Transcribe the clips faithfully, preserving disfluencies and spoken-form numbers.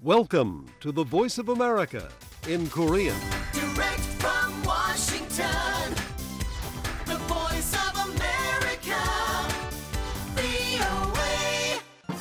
Welcome to the Voice of America in Korean. Direct from Washington, the Voice of America, 브이오에이.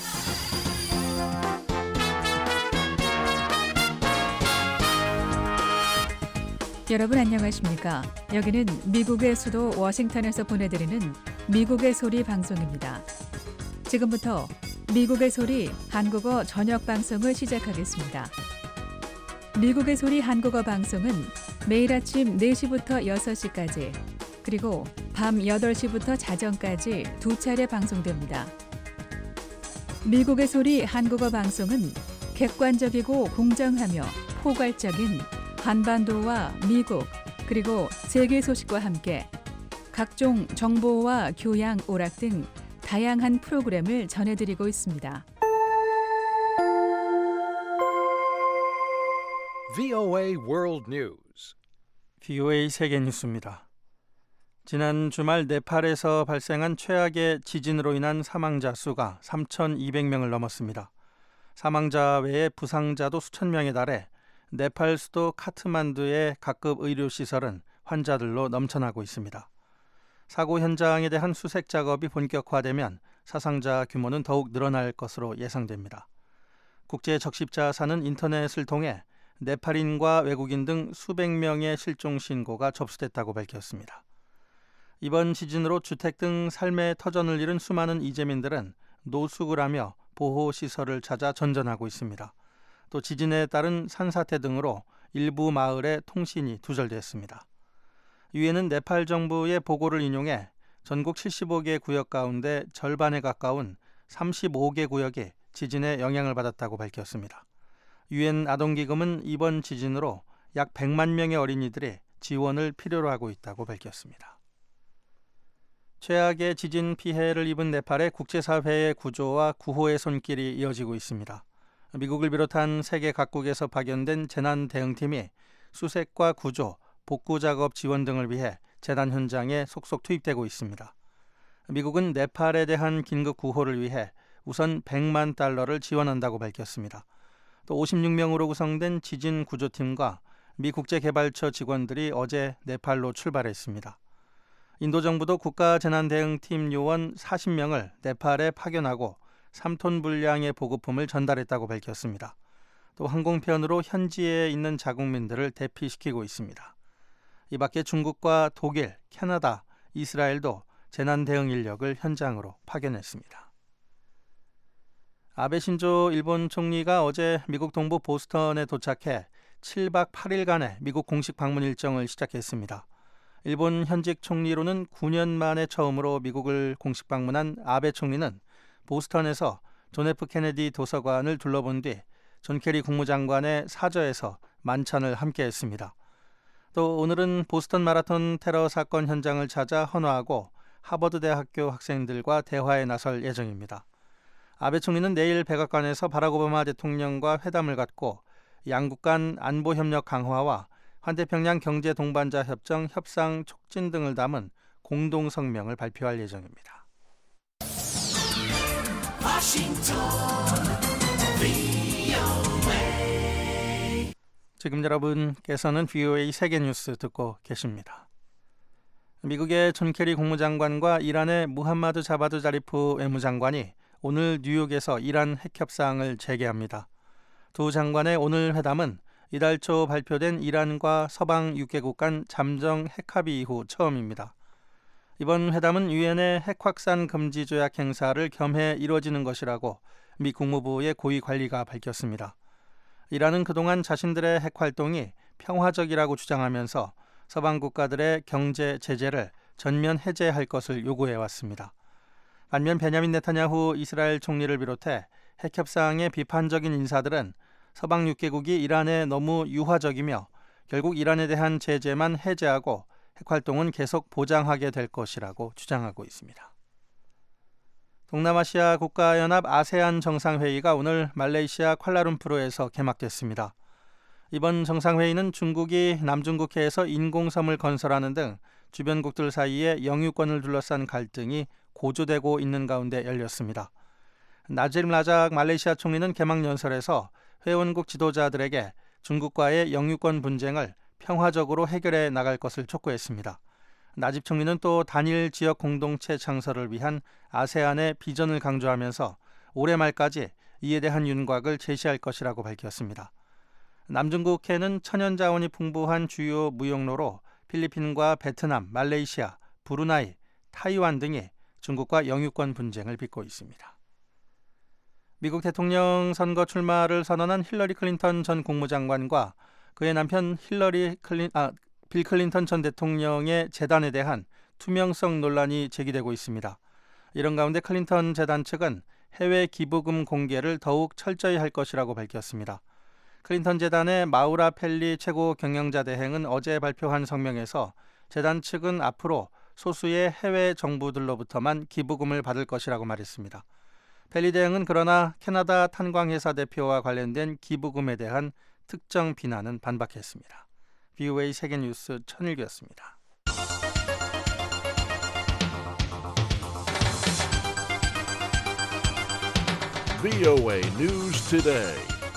여러분 안녕하십니까? 여기는 미국의 수도 워싱턴에서 보내드리는 미국의 소리 방송입니다. 지금부터 미국의 소리 한국어 저녁 방송을 시작하겠습니다. 미국의 소리 한국어 방송은 매일 아침 네 시부터 여섯 시까지 그리고 밤 여덟 시부터 자정까지 두 차례 방송됩니다. 미국의 소리 한국어 방송은 객관적이고 공정하며 포괄적인 한반도와 미국 그리고 세계 소식과 함께 각종 정보와 교양, 오락 등 다양한 프로그램을 전해드리고 있습니다. 브이오에이 World News. 브이오에이 세계 뉴스입니다. 지난 주말 네팔에서 발생한 최악의 지진으로 인한 사망자 수가 삼천이백 명을 넘었습니다. 사망자 외에 부상자도 수천 명에 달해 네팔 수도 카트만두의 각급 의료시설은 환자들로 넘쳐나고 있습니다. 사고 현장에 대한 수색 작업이 본격화되면 사상자 규모는 더욱 늘어날 것으로 예상됩니다. 국제 적십자사는 인터넷을 통해 네팔인과 외국인 등 수백 명의 실종 신고가 접수됐다고 밝혔습니다. 이번 지진으로 주택 등 삶의 터전을 잃은 수많은 이재민들은 노숙을 하며 보호시설을 찾아 전전하고 있습니다. 또 지진에 따른 산사태 등으로 일부 마을의 통신이 두절됐습니다. 유엔은 네팔 정부의 보고를 인용해 전국 칠십오 개 구역 가운데 절반에 가까운 삼십오 개 구역이 지진의 영향을 받았다고 밝혔습니다. 유엔 아동기금은 이번 지진으로 약 백만 명의 어린이들이 지원을 필요로 하고 있다고 밝혔습니다. 최악의 지진 피해를 입은 네팔의 국제사회의 구조와 구호의 손길이 이어지고 있습니다. 미국을 비롯한 세계 각국에서 파견된 재난 대응팀이 수색과 구조, 복구 작업 지원 등을 위해 재난 현장에 속속 투입되고 있습니다. 미국은 네팔에 대한 긴급 구호를 위해 우선 백만 달러를 지원한다고 밝혔습니다. 또 오십육 명으로 구성된 지진 구조팀과 미 국제개발처 직원들이 어제 네팔로 출발했습니다. 인도 정부도 국가재난대응팀 요원 사십 명을 네팔에 파견하고 삼 톤 분량의 보급품을 전달했다고 밝혔습니다. 또 항공편으로 현지에 있는 자국민들을 대피시키고 있습니다. 이 밖에 중국과 독일, 캐나다, 이스라엘도 재난 대응 인력을 현장으로 파견했습니다. 아베 신조 일본 총리가 어제 미국 동부 보스턴에 도착해 칠 박 팔 일간의 미국 공식 방문 일정을 시작했습니다. 일본 현직 총리로는 구 년 만에 처음으로 미국을 공식 방문한 아베 총리는 보스턴에서 존 에프 케네디 도서관을 둘러본 뒤 존 케리 국무장관의 사저에서 만찬을 함께했습니다. 또 오늘은 보스턴 마라톤 테러 사건 현장을 찾아 헌화하고 하버드 대학교 학생들과 대화에 나설 예정입니다. 아베 총리는 내일 백악관에서 바락 오바마 대통령과 회담을 갖고 양국 간 안보 협력 강화와 환태평양 경제 동반자 협정 협상 촉진 등을 담은 공동 성명을 발표할 예정입니다. 워싱턴, 브이오에이. 지금 여러분께서는 브이오에이 세계 뉴스 듣고 계십니다. 미국의 존 케리 국무장관과 이란의 무함마드 자바드 자리프 외무장관이 오늘 뉴욕에서 이란 핵 협상을 재개합니다. 두 장관의 오늘 회담은 이달 초 발표된 이란과 서방 육 개국 간 잠정 핵 합의 이후 처음입니다. 이번 회담은 유엔의 핵 확산 금지 조약 행사를 겸해 이루어지는 것이라고 미 국무부의 고위 관리가 밝혔습니다. 이란은 그동안 자신들의 핵 활동이 평화적이라고 주장하면서 서방 국가들의 경제 제재를 전면 해제할 것을 요구해왔습니다. 반면 베냐민 네타냐후 이스라엘 총리를 비롯해 핵 협상에 비판적인 인사들은 서방 육 개국이 이란에 너무 유화적이며 결국 이란에 대한 제재만 해제하고 핵활동은 계속 보장하게 될 것이라고 주장하고 있습니다. 동남아시아 국가연합 아세안 정상회의가 오늘 말레이시아 쿠알라룸푸르에서 개막됐습니다. 이번 정상회의는 중국이 남중국해에서 인공섬을 건설하는 등 주변국들 사이에 영유권을 둘러싼 갈등이 고조되고 있는 가운데 열렸습니다. 나집 라작 말레이시아 총리는 개막 연설에서 회원국 지도자들에게 중국과의 영유권 분쟁을 평화적으로 해결해 나갈 것을 촉구했습니다. 나집 총리는 또 단일 지역 공동체 창설을 위한 아세안의 비전을 강조하면서 올해 말까지 이에 대한 윤곽을 제시할 것이라고 밝혔습니다. 남중국해는 천연자원이 풍부한 주요 무역로로 필리핀과 베트남, 말레이시아, 브루나이, 타이완 등이 중국과 영유권 분쟁을 빚고 있습니다. 미국 대통령 선거 출마를 선언한 힐러리 클린턴 전 국무장관과 그의 남편 힐러리 클린, 아, 빌 클린턴 전 대통령의 재단에 대한 투명성 논란이 제기되고 있습니다. 이런 가운데 클린턴 재단 측은 해외 기부금 공개를 더욱 철저히 할 것이라고 밝혔습니다. 클린턴 재단의 마우라 펠리 최고 경영자 대행은 어제 발표한 성명에서 재단 측은 앞으로 소수의 해외 정부들로부터만 기부금을 받을 것이라고 말했습니다. 펠리 대행은 그러나 캐나다 탄광회사 대표와 관련된 기부금에 대한 특정 비난은 반박했습니다. 브이오에이 세계뉴스 천일규였습니다. 브이오에이 News Today.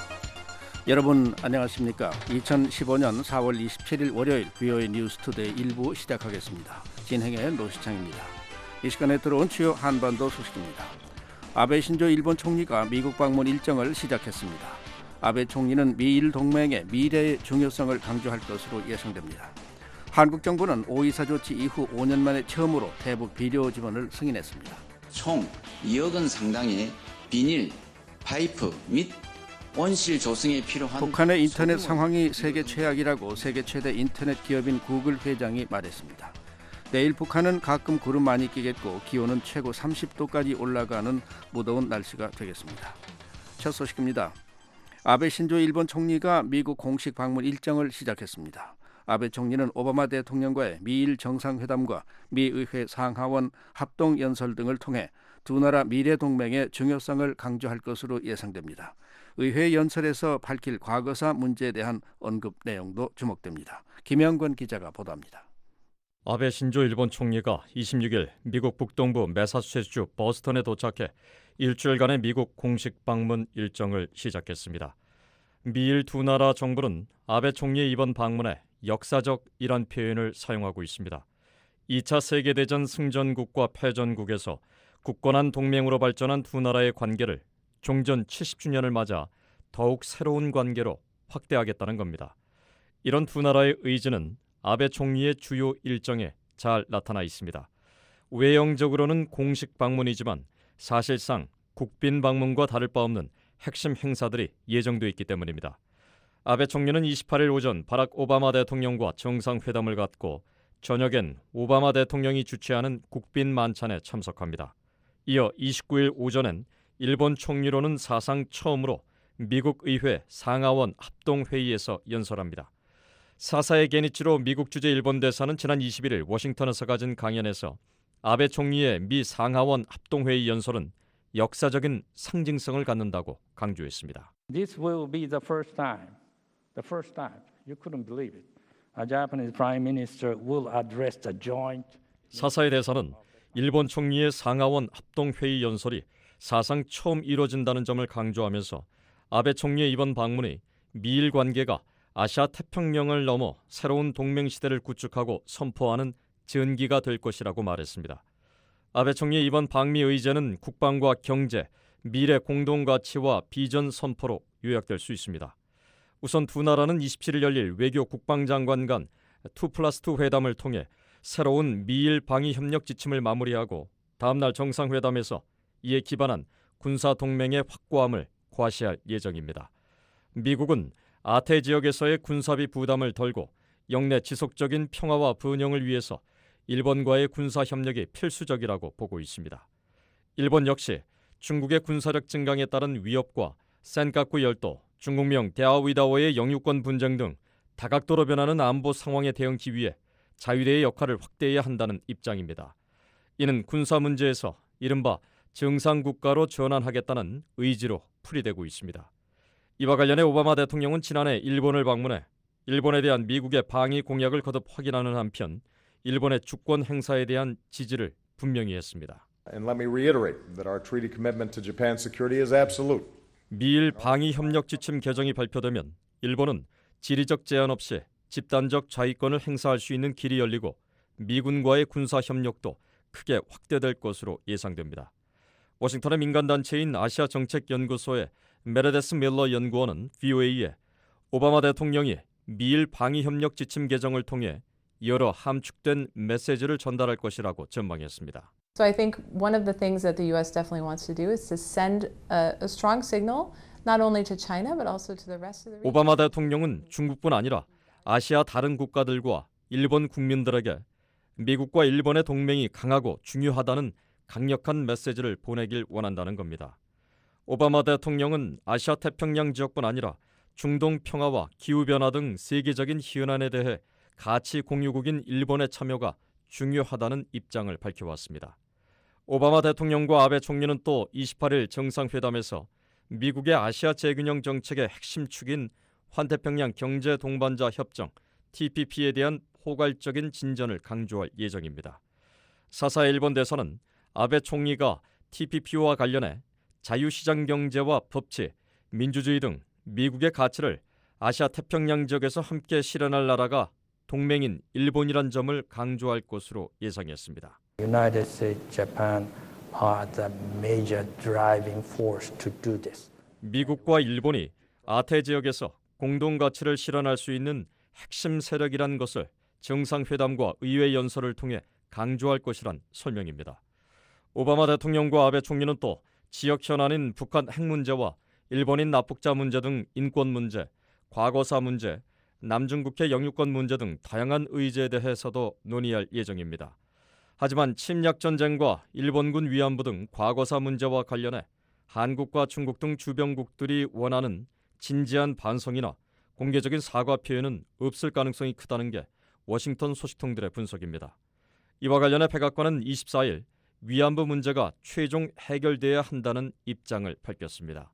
여러분 안녕하십니까? 이천십오년 사월 이십칠일 월요일 브이오에이 뉴스 투데이 일부 시작하겠습니다. 진행의 노시창입니다. 이 시간에 들어온 주요 한반도 소식입니다. 아베 신조 일본 총리가 미국 방문 일정을 시작했습니다. 아베 총리는 미일 동맹의 미래의 중요성을 강조할 것으로 예상됩니다. 한국 정부는 오이사 조치 이후 오 년 만에 처음으로 대북 비료 지원을 승인했습니다. 총 이억 원 상당의 비닐, 파이프 및 온실 조성에 필요한 북한의 인터넷 상황이 세계 최악이라고 세계 최대 인터넷 기업인 구글 회장이 말했습니다. 내일 북한은 가끔 구름 많이 끼겠고 기온은 최고 삼십 도까지 올라가는 무더운 날씨가 되겠습니다. 첫 소식입니다. 아베 신조 일본 총리가 미국 공식 방문 일정을 시작했습니다. 아베 총리는 오바마 대통령과의 미일 정상회담과 미의회 상하원 합동연설 등을 통해 두 나라 미래 동맹의 중요성을 강조할 것으로 예상됩니다. 의회 연설에서 밝힐 과거사 문제에 대한 언급 내용도 주목됩니다. 김영권 기자가 보도합니다. 아베 신조 일본 총리가 이십육일 미국 북동부 매사추세츠 버스턴에 도착해 일주일간의 미국 공식 방문 일정을 시작했습니다. 미일 두 나라 정부는 아베 총리의 이번 방문에 역사적이란 표현을 사용하고 있습니다. 이 차 세계대전 승전국과 패전국에서 굳건한 동맹으로 발전한 두 나라의 관계를 종전 칠십 주년을 맞아 더욱 새로운 관계로 확대하겠다는 겁니다. 이런 두 나라의 의지는 아베 총리의 주요 일정에 잘 나타나 있습니다. 외형적으로는 공식 방문이지만 사실상 국빈 방문과 다를 바 없는 핵심 행사들이 예정돼 있기 때문입니다. 아베 총리는 이십팔일 오전 바락 오바마 대통령과 정상회담을 갖고 저녁엔 오바마 대통령이 주최하는 국빈 만찬에 참석합니다. 이어 이십구일 오전엔 일본 총리로는 사상 처음으로 미국 의회 상하원 합동회의에서 연설합니다. 사사의 게니치로 미국 주재 일본 대사는 지난 이십일일 워싱턴에서 가진 강연에서 아베 총리의 미 상하원 합동회의 연설은 역사적인 상징성을 갖는다고 강조했습니다. This will be the first time, the first time, you couldn't believe it. A Japanese Prime Minister will address the joint. 사사의 대사는 일본 총리의 상하원 합동회의 연설이 사상 처음 이뤄진다는 점을 강조하면서 아베 총리의 이번 방문이 미일 관계가 아시아 태평양을 넘어 새로운 동맹 시대를 구축하고 선포하는 전기가 될 것이라고 말했습니다. 아베 총리의 이번 방미 의제는 국방과 경제, 미래 공동 가치와 비전 선포로 요약될 수 있습니다. 우선 두 나라는 이십칠일 열릴 외교 국방장관 간 투 플러스 투 회담을 통해 새로운 미일 방위 협력 지침을 마무리하고 다음 날 정상회담에서 이에 기반한 군사 동맹의 확고함을 과시할 예정입니다. 미국은 아태 지역에서의 군사비 부담을 덜고 영내 지속적인 평화와 번영을 위해서 일본과의 군사 협력이 필수적이라고 보고 있습니다. 일본 역시 중국의 군사력 증강에 따른 위협과 센카쿠 열도, 중국명 대아위다오의 영유권 분쟁 등 다각도로 변하는 안보 상황에 대응하기 위해 자위대의 역할을 확대해야 한다는 입장입니다. 이는 군사 문제에서 이른바 정상국가로 전환하겠다는 의지로 풀이되고 있습니다. 이와 관련해 오바마 대통령은 지난해 일본을 방문해 일본에 대한 미국의 방위 공약을 거듭 확인하는 한편 일본의 주권 행사에 대한 지지를 분명히 했습니다. And let me reiterate that our treaty commitment to Japan's security is absolute. 미일 방위 협력 지침 개정이 발표되면 일본은 지리적 제한 없이 집단적 자위권을 행사할 수 있는 길이 열리고 미군과의 군사 협력도 크게 확대될 것으로 예상됩니다. 워싱턴의 민간단체인 아시아정책연구소의 메르데스 밀러 연구원은 브이오에이에 오바마 대통령이 미일 방위협력 지침 개정을 통해 여러 함축된 메시지를 전달할 것이라고 전망했습니다. So I think one of the things that the U S definitely wants to do is to send a, a strong signal not only to China but also to the rest of the region. 오바마 대통령은 중국뿐 아니라 아시아 다른 국가들과 일본 국민들에게 미국과 일본의 동맹이 강하고 중요하다는 강력한 메시지를 보내길 원한다는 겁니다. 오바마 대통령은 아시아 태평양 지역뿐 아니라 중동 평화와 기후변화 등 세계적인 현안에 대해 가치 공유국인 일본의 참여가 중요하다는 입장을 밝혀왔습니다. 오바마 대통령과 아베 총리는 또 이십팔일 정상회담에서 미국의 아시아 재균형 정책의 핵심 축인 환태평양 경제 동반자 협정 티피피에 대한 포괄적인 진전을 강조할 예정입니다. 사사 일본 대사는 아베 총리가 티피피와 관련해 자유시장 경제와 법치, 민주주의 등 미국의 가치를 아시아 태평양 지역에서 함께 실현할 나라가 동맹인 일본이란 점을 강조할 것으로 예상했습니다. United States, Japan are the major driving force to do this. 미국과 일본이 아태 지역에서 공동 가치를 실현할 수 있는 핵심 세력이란 것을 정상회담과 의회 연설을 통해 강조할 것이란 설명입니다. 오바마 대통령과 아베 총리는 또 지역 현안인 북한 핵 문제와 일본인 납북자 문제 등 인권 문제, 과거사 문제, 남중국해 영유권 문제 등 다양한 의제에 대해서도 논의할 예정입니다. 하지만 침략 전쟁과 일본군 위안부 등 과거사 문제와 관련해 한국과 중국 등 주변국들이 원하는 진지한 반성이나 공개적인 사과 표현은 없을 가능성이 크다는 게 워싱턴 소식통들의 분석입니다. 이와 관련해 백악관은 이십사일 위안부 문제가 최종 해결돼야 한다는 입장을 밝혔습니다.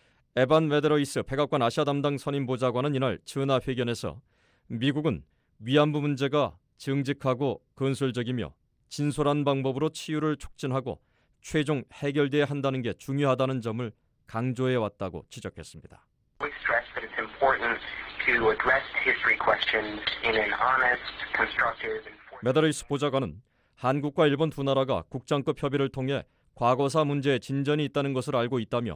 에반 메데로이스 백악관 아시아 담당 선임 보좌관은 이날 전화회견에서 미국은 위안부 문제가 정직하고 건설적이며 진솔한 방법으로 치유를 촉진하고 최종 해결돼야 한다는 게 중요하다는 점을 강조해 왔다고 지적했습니다. We stress that it's important to address history questions in an honest, constructive and 메데로이스 보좌관은 한국과 일본 두 나라가 국장급 협의를 통해 과거사 문제에 진전이 있다는 것을 알고 있다며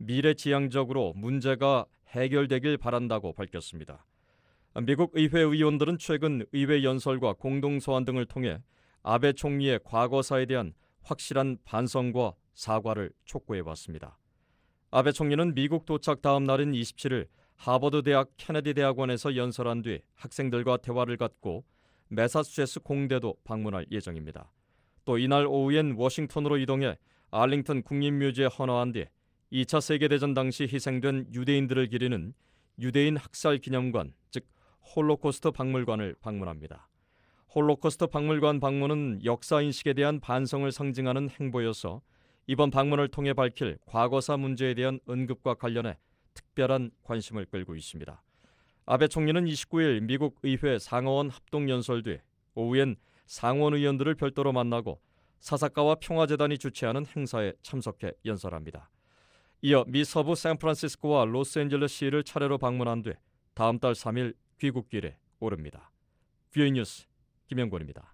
미래지향적으로 문제가 해결되길 바란다고 밝혔습니다. 미국 의회 의원들은 최근 의회 연설과 공동서한 등을 통해 아베 총리의 과거사에 대한 확실한 반성과 사과를 촉구해왔습니다. 아베 총리는 미국 도착 다음 날인 이십칠일 하버드 대학 케네디 대학원에서 연설한 뒤 학생들과 대화를 갖고 매사추세츠 공대도 방문할 예정입니다. 또 이날 오후엔 워싱턴으로 이동해 알링턴 국립묘지에 헌화한 뒤 이 차 세계대전 당시 희생된 유대인들을 기리는 유대인 학살 기념관, 즉 홀로코스트 박물관을 방문합니다. 홀로코스트 박물관 방문은 역사인식에 대한 반성을 상징하는 행보여서 이번 방문을 통해 밝힐 과거사 문제에 대한 언급과 관련해 특별한 관심을 끌고 있습니다. 아베 총리는 이십구일 미국 의회 상하원 합동연설 뒤 오후엔 상원 의원들을 별도로 만나고 사사카와 평화재단이 주최하는 행사에 참석해 연설합니다. 이어 미 서부 샌프란시스코와 로스앤젤레스시를 차례로 방문한 뒤 다음 달 삼일 귀국길에 오릅니다. 브이오에이 뉴스 김영권입니다.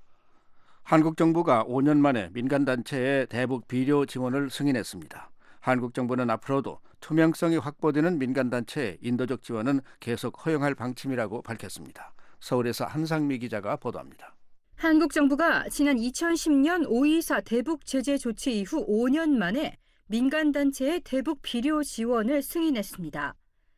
한국 정부가 오 년 만에 민간단체의 대북 비료 지원을 승인했습니다. 한국 정부는 앞으로도 투명성이 확보되는 민간단체의 인도적 지원은 계속 허용할 방침이라고 밝혔습니다. 서울에서 한상미 기자가 보도합니다. 한국 정부가 지난 이천십년 오이사 대북 제재 조치 이후 오 년 만에 민간단체의 대북 비료 지원을 승인했습니다.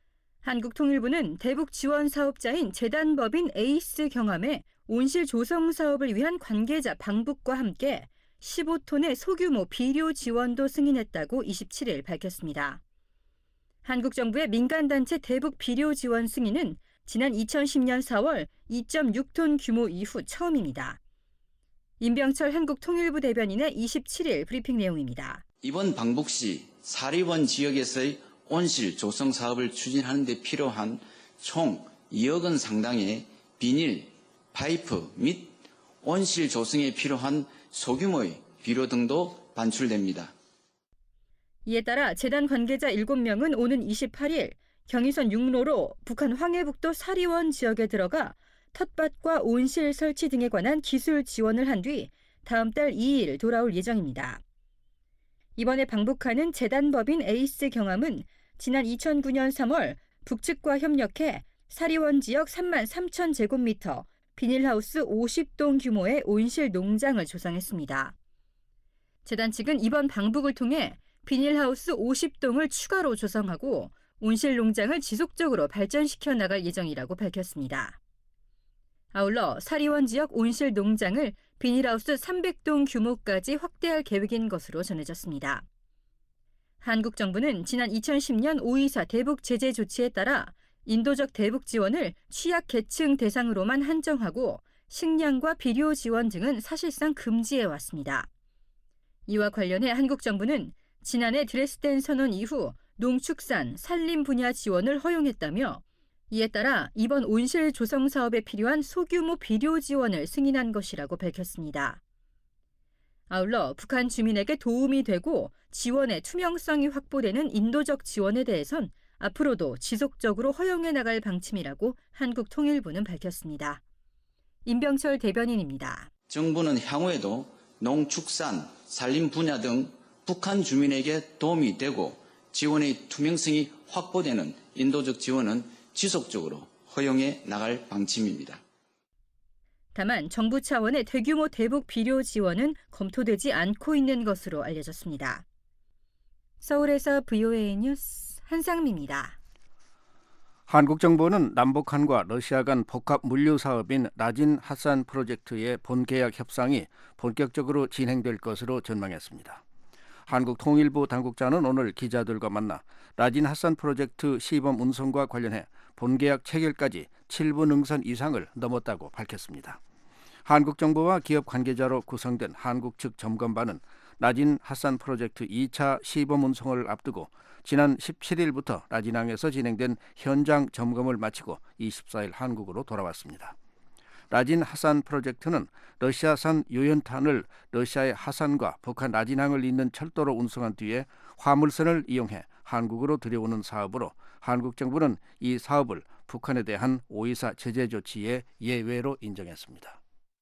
한국통일부는 대북 지원 사업자인 재단법인 에이스 경함에 온실 조성 사업을 위한 관계자 방북과 함께 십오 톤의 소규모 비료 지원도 승인했다고 이십칠일 밝혔습니다. 한국 정부의 민간단체 대북 비료 지원 승인은 지난 이천십년 사월 이 점 육 톤 규모 이후 처음입니다. 임병철 한국통일부 대변인의 이십칠일 브리핑 내용입니다. 이번 방북 시 사립원 지역에서의 온실 조성 사업을 추진하는 데 필요한 총 이억 원 상당의 비닐, 파이프 및 온실 조성에 필요한 소규모의 비료 등도 반출됩니다. 이에 따라 재단 관계자 일곱 명은 오는 이십팔 일 경의선 육로로 북한 황해북도 사리원 지역에 들어가 텃밭과 온실 설치 등에 관한 기술 지원을 한 뒤 다음 달 이 일 돌아올 예정입니다. 이번에 방북하는 재단법인 에이스 경암은 지난 이천구 년 삼월 북측과 협력해 사리원 지역 삼만 삼천 제곱미터 비닐하우스 오십 동 규모의 온실 농장을 조성했습니다. 재단 측은 이번 방북을 통해 비닐하우스 오십 동을 추가로 조성하고 온실 농장을 지속적으로 발전시켜 나갈 예정이라고 밝혔습니다. 아울러 사리원 지역 온실 농장을 비닐하우스 삼백 동 규모까지 확대할 계획인 것으로 전해졌습니다. 한국 정부는 지난 이천십 년 오이사 대북 제재 조치에 따라 인도적 대북 지원을 취약 계층 대상으로만 한정하고 식량과 비료 지원 등은 사실상 금지해 왔습니다. 이와 관련해 한국 정부는 지난해 드레스덴 선언 이후 농축산, 산림 분야 지원을 허용했다며 이에 따라 이번 온실 조성 사업에 필요한 소규모 비료 지원을 승인한 것이라고 밝혔습니다. 아울러 북한 주민에게 도움이 되고 지원의 투명성이 확보되는 인도적 지원에 대해선 앞으로도 지속적으로 허용해 나갈 방침이라고 한국통일부는 밝혔습니다. 임병철 대변인입니다. 정부는 향후에도 농축산, 산림 분야 등 북한 주민에게 도움이 되고 지원의 투명성이 확보되는 인도적 지원은 지속적으로 허용해 나갈 방침입니다. 다만 정부 차원의 대규모 대북 비료 지원은 검토되지 않고 있는 것으로 알려졌습니다. 서울에서 브이오에이 뉴스 한상미입니다. 한국 정부는 남북한과 러시아 간 복합 물류 사업인 라진 하산 프로젝트의 본계약 협상이 본격적으로 진행될 것으로 전망했습니다. 한국통일부 당국자는 오늘 기자들과 만나 라진 하산 프로젝트 시범 운송과 관련해 본계약 체결까지 칠 부 능선 이상을 넘었다고 밝혔습니다. 한국 정부와 기업 관계자로 구성된 한국 측 점검반은 라진 하산 프로젝트 이 차 시범 운송을 앞두고 지난 십칠 일부터 라진항에서 진행된 현장 점검을 마치고 이십사 일 한국으로 돌아왔습니다. 라진 하산 프로젝트는 러시아산 유연탄을 러시아의 하산과 북한 라진항을 잇는 철도로 운송한 뒤에 화물선을 이용해 한국으로 들여오는 사업으로 한국 정부는 이 사업을 북한에 대한 오이사 제재 조치의 예외로 인정했습니다.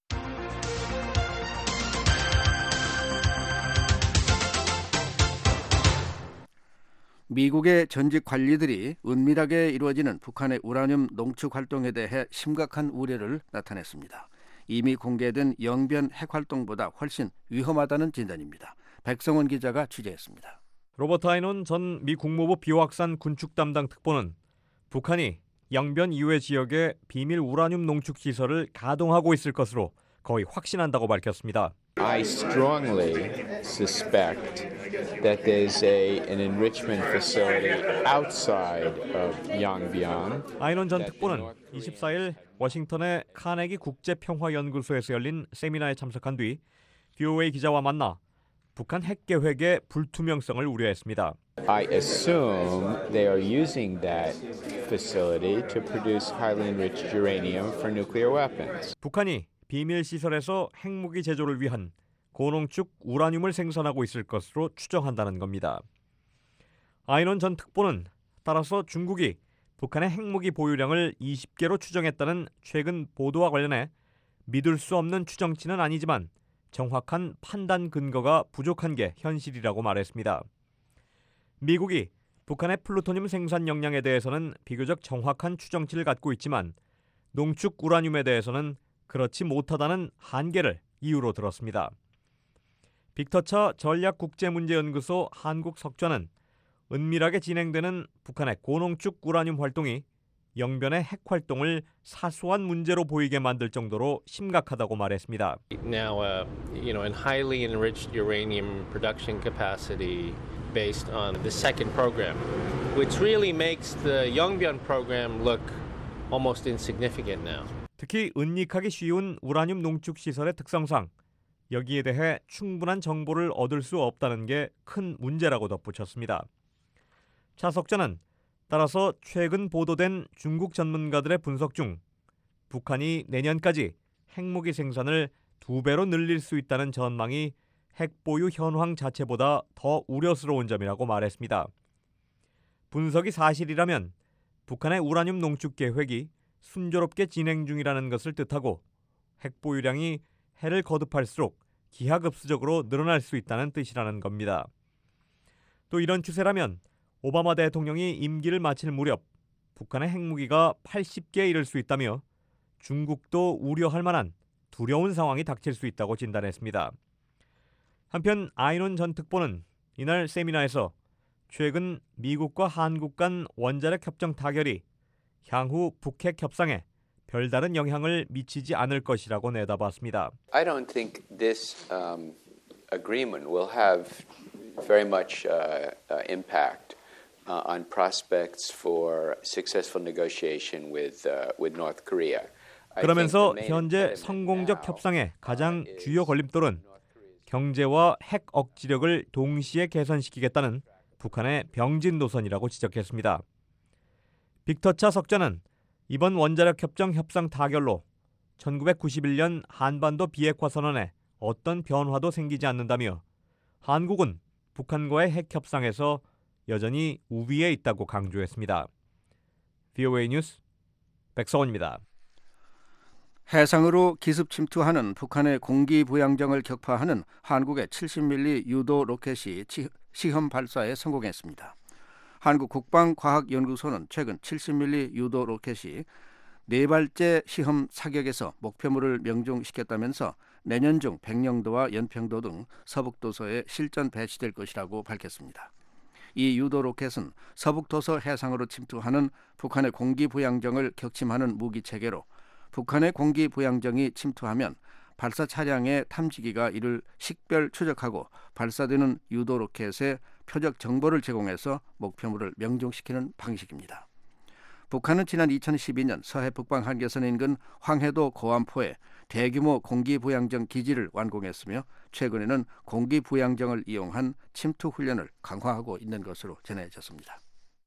미국의 전직 관리들이 은밀하게 이루어지는 북한의 우라늄 농축 활동에 대해 심각한 우려를 나타냈습니다. 이미 공개된 영변 핵 활동보다 훨씬 위험하다는 진단입니다. 백성원 기자가 취재했습니다. 로버트 아이논 전 미 국무부 비확산 군축 담당 특보는 북한이 영변 이외 지역에 비밀 우라늄 농축 시설을 가동하고 있을 것으로 거의 확신한다고 밝혔습니다. I strongly suspect that there's a, an enrichment facility outside of Yongbyon. 아이논 전 특보는 이십사 일 워싱턴의 카네기 국제평화연구소에서 열린 세미나에 참석한 뒤 브이오에이 기자와 만나 북한 핵 계획의 불투명성을 우려했습니다. I assume they are using that facility to produce highly enriched uranium for nuclear weapons. 북한이 비밀 시설에서 핵무기 제조를 위한 고농축 우라늄을 생산하고 있을 것으로 추정한다는 겁니다. 아이논 전 특보는 따라서 중국이 북한의 핵무기 보유량을 이십 개로 추정했다는 최근 보도와 관련해 믿을 수 없는 추정치는 아니지만 정확한 판단 근거가 부족한 게 현실이라고 말했습니다. 미국이 북한의 플루토늄 생산 역량에 대해서는 비교적 정확한 추정치를 갖고 있지만 농축 우라늄에 대해서는 그렇지 못하다는 한계를 이유로 들었습니다. 빅터처 전략국제문제연구소 한국 석좌는 은밀하게 진행되는 북한의 고농축 우라늄 활동이 영변의 핵 활동을 사소한 문제로 보이게 만들 정도로 심각하다고 말했습니다. Now, uh, you know, in highly enriched uranium production capacity based on the second program, which really makes the Yongbyon program look almost insignificant now. 특히 은닉하기 쉬운 우라늄 농축 시설의 특성상 여기에 대해 충분한 정보를 얻을 수 없다는 게 큰 문제라고 덧붙였습니다. 차 석자는 따라서 최근 보도된 중국 전문가들의 분석 중 북한이 내년까지 핵무기 생산을 두 배로 늘릴 수 있다는 전망이 핵 보유 현황 자체보다 더 우려스러운 점이라고 말했습니다. 분석이 사실이라면 북한의 우라늄 농축 계획이 순조롭게 진행 중이라는 것을 뜻하고 핵 보유량이 해를 거듭할수록 기하급수적으로 늘어날 수 있다는 뜻이라는 겁니다. 또 이런 추세라면 오바마 대통령이 임기를 마칠 무렵 북한의 핵무기가 팔십 개에 이를 수 있다며 중국도 우려할 만한 두려운 상황이 닥칠 수 있다고 진단했습니다. 한편 아이논 전 특보는 이날 세미나에서 최근 미국과 한국 간 원자력 협정 타결이 향후 북핵 협상에 별다른 영향을 미치지 않을 것이라고 내다봤습니다. I don't think this um, agreement will have very much uh, uh, impact uh, on prospects for successful negotiation with uh, with North Korea. 그러면서 현재 성공적 협상의 가장 주요 걸림돌은 경제와 핵 억지력을 동시에 개선시키겠다는 북한의 병진 노선이라고 지적했습니다. 빅터차 석자는 이번 원자력 협정 협상 타결로 천구백구십일 년 한반도 비핵화 선언에 어떤 변화도 생기지 않는다며 한국은 북한과의 핵 협상에서 여전히 우위에 있다고 강조했습니다. 브이오에이 뉴스 백서원입니다. 해상으로 기습 침투하는 북한의 공기부양정을 격파하는 한국의 칠십 밀리 유도 로켓이 시험 발사에 성공했습니다. 한국 국방과학연구소는 최근 칠십 밀리 유도 로켓이 네 발째 시험 사격에서 목표물을 명중시켰다면서 내년 중 백령도와 연평도 등 서북도서에 실전 배치될 것이라고 밝혔습니다. 이 유도 로켓은 서북도서 해상으로 침투하는 북한의 공기부양정을 격침하는 무기체계로 북한의 공기부양정이 침투하면 발사 차량의 탐지기가 이를 식별 추적하고 발사되는 유도 로켓에 표적 정보를 제공해서 목표물을 명중시키는 방식입니다. 북한은 지난 이천십이 년 서해 북방 한계선 인근 황해도 고안포에 대규모 공기부양정 기지를 완공했으며 최근에는 공기부양정을 이용한 침투 훈련을 강화하고 있는 것으로 전해졌습니다.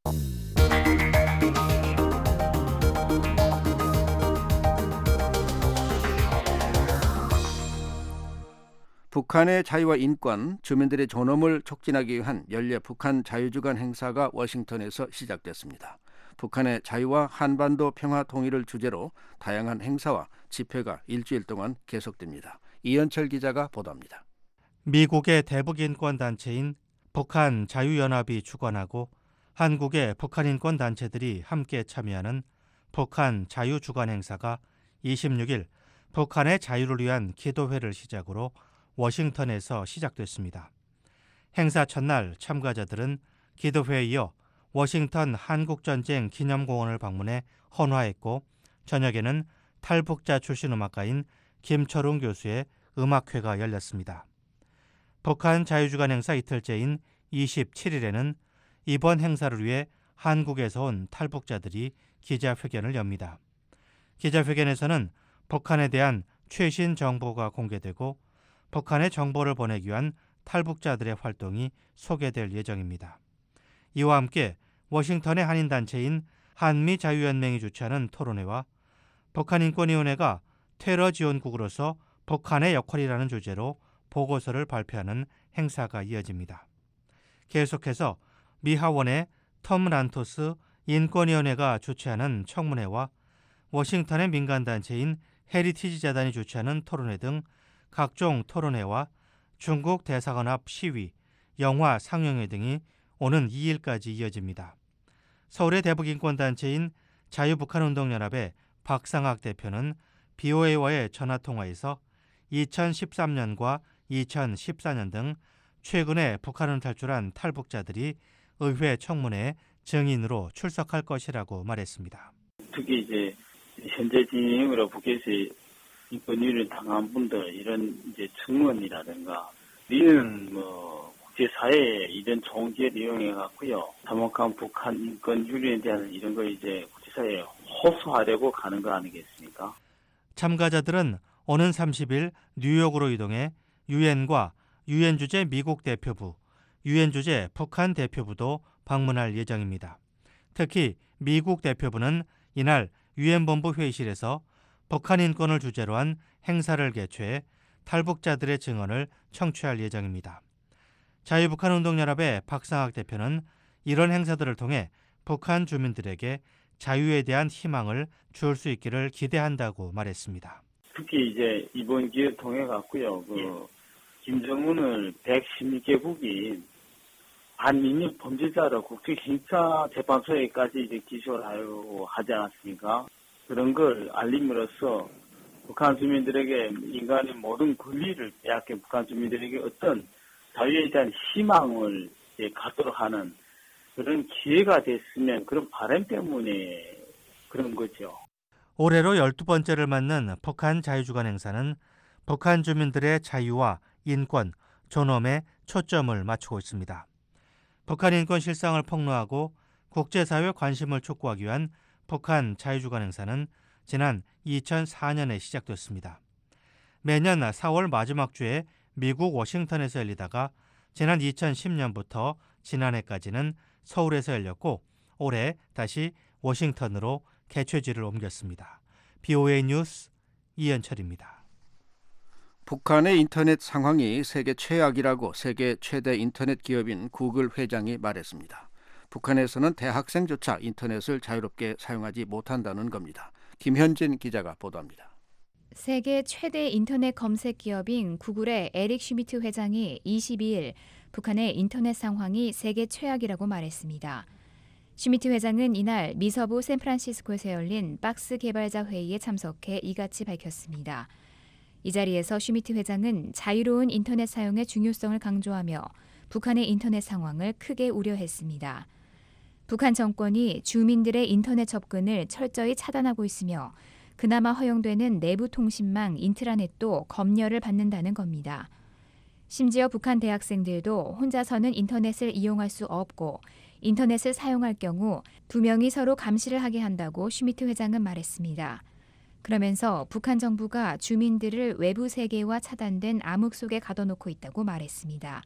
북한의 자유와 인권, 주민들의 존엄을 촉진하기 위한 연례 북한 자유주간 행사가 워싱턴에서 시작됐습니다. 북한의 자유와 한반도 평화 통일을 주제로 다양한 행사와 집회가 일주일 동안 계속됩니다. 이현철 기자가 보도합니다. 미국의 대북 인권 단체인 북한 자유연합이 주관하고 한국의 북한 인권 단체들이 함께 참여하는 북한 자유주간 행사가 이십육 일 북한의 자유를 위한 기도회를 시작으로 워싱턴에서 시작됐습니다. 행사 첫날 참가자들은 기도회에 이어 워싱턴 한국전쟁 기념공원을 방문해 헌화했고 저녁에는 탈북자 출신 음악가인 김철웅 교수의 음악회가 열렸습니다. 북한 자유주간 행사 이틀째인 이십칠 일에는 이번 행사를 위해 한국에서 온 탈북자들이 기자회견을 엽니다. 기자회견에서는 북한에 대한 최신 정보가 공개되고 북한에 정보를 보내기 위한 탈북자들의 활동이 소개될 예정입니다. 이와 함께 워싱턴의 한인단체인 한미자유연맹이 주최하는 토론회와 북한인권위원회가 테러 지원국으로서 북한의 역할이라는 주제로 보고서를 발표하는 행사가 이어집니다. 계속해서 미 하원의 톰 란토스 인권위원회가 주최하는 청문회와 워싱턴의 민간단체인 헤리티지 재단이 주최하는 토론회 등 각종 토론회와 중국 대사관 앞 시위, 영화 상영회 등이 오는 이 일까지 이어집니다. 서울의 대북인권단체인 자유북한운동연합의 박상학 대표는 비오에이와의 전화통화에서 이천십삼 년과 이천십사 년 등 최근에 북한을 탈출한 탈북자들이 의회 청문회에 증인으로 출석할 것이라고 말했습니다. 특히 이제 현재 진행으로 북에서 인권위를 당한 분들 이런 이제 증언이라든가 우리는 뭐 국제사회에 이런 좋은 기회를 이용해 갖고요 참혹한 북한 인권 유린에 대한 이런 걸 이제 국제사회에 호소하려고 가는 거 아니겠습니까? 참가자들은 오는 삼십 일 뉴욕으로 이동해 유엔과 유엔 주재 미국 대표부, 유엔 주재 북한 대표부도 방문할 예정입니다. 특히 미국 대표부는 이날 유엔 본부 회의실에서 북한 인권을 주제로 한 행사를 개최해 탈북자들의 증언을 청취할 예정입니다. 자유북한운동연합의 박상학 대표는 이런 행사들을 통해 북한 주민들에게 자유에 대한 희망을 줄 수 있기를 기대한다고 말했습니다. 특히 이제 이번 기회 통해 갖고요, 그 김정은을 백십육 개국이 반민족 범죄자로 국제刑사재판소에까지 이제 기소를 하려고 하지 않았습니까? 그런 걸 알림으로써 북한 주민들에게 인간의 모든 권리를 빼앗긴 북한 주민들에게 어떤 자유에 대한 희망을 갖도록 하는 그런 기회가 됐으면 그런 바람 때문에 그런 거죠. 올해로 열두 번째를 맞는 북한 자유주간 행사는 북한 주민들의 자유와 인권, 존엄에 초점을 맞추고 있습니다. 북한 인권 실상을 폭로하고 국제사회 관심을 촉구하기 위한 북한 자유주간 행사는 지난 이천사 년에 시작됐습니다. 매년 사월 마지막 주에 미국 워싱턴에서 열리다가 지난 이천십 년부터 지난해까지는 서울에서 열렸고 올해 다시 워싱턴으로 개최지를 옮겼습니다. 비오에이 뉴스 이현철입니다. 북한의 인터넷 상황이 세계 최악이라고 세계 최대 인터넷 기업인 구글 회장이 말했습니다. 북한에서는 대학생조차 인터넷을 자유롭게 사용하지 못한다는 겁니다. 김현진 기자가 보도합니다. 세계 최대 인터넷 검색 기업인 구글의 에릭 슈미트 회장이 이십이 일 북한의 인터넷 상황이 세계 최악이라고 말했습니다. 슈미트 회장은 이날 미서부 샌프란시스코에서 열린 박스 개발자 회의에 참석해 이같이 밝혔습니다. 이 자리에서 슈미트 회장은 자유로운 인터넷 사용의 중요성을 강조하며 북한의 인터넷 상황을 크게 우려했습니다. 북한 정권이 주민들의 인터넷 접근을 철저히 차단하고 있으며 그나마 허용되는 내부 통신망 인트라넷도 검열을 받는다는 겁니다. 심지어 북한 대학생들도 혼자서는 인터넷을 이용할 수 없고 인터넷을 사용할 경우 두 명이 서로 감시를 하게 한다고 슈미트 회장은 말했습니다. 그러면서 북한 정부가 주민들을 외부 세계와 차단된 암흑 속에 가둬놓고 있다고 말했습니다.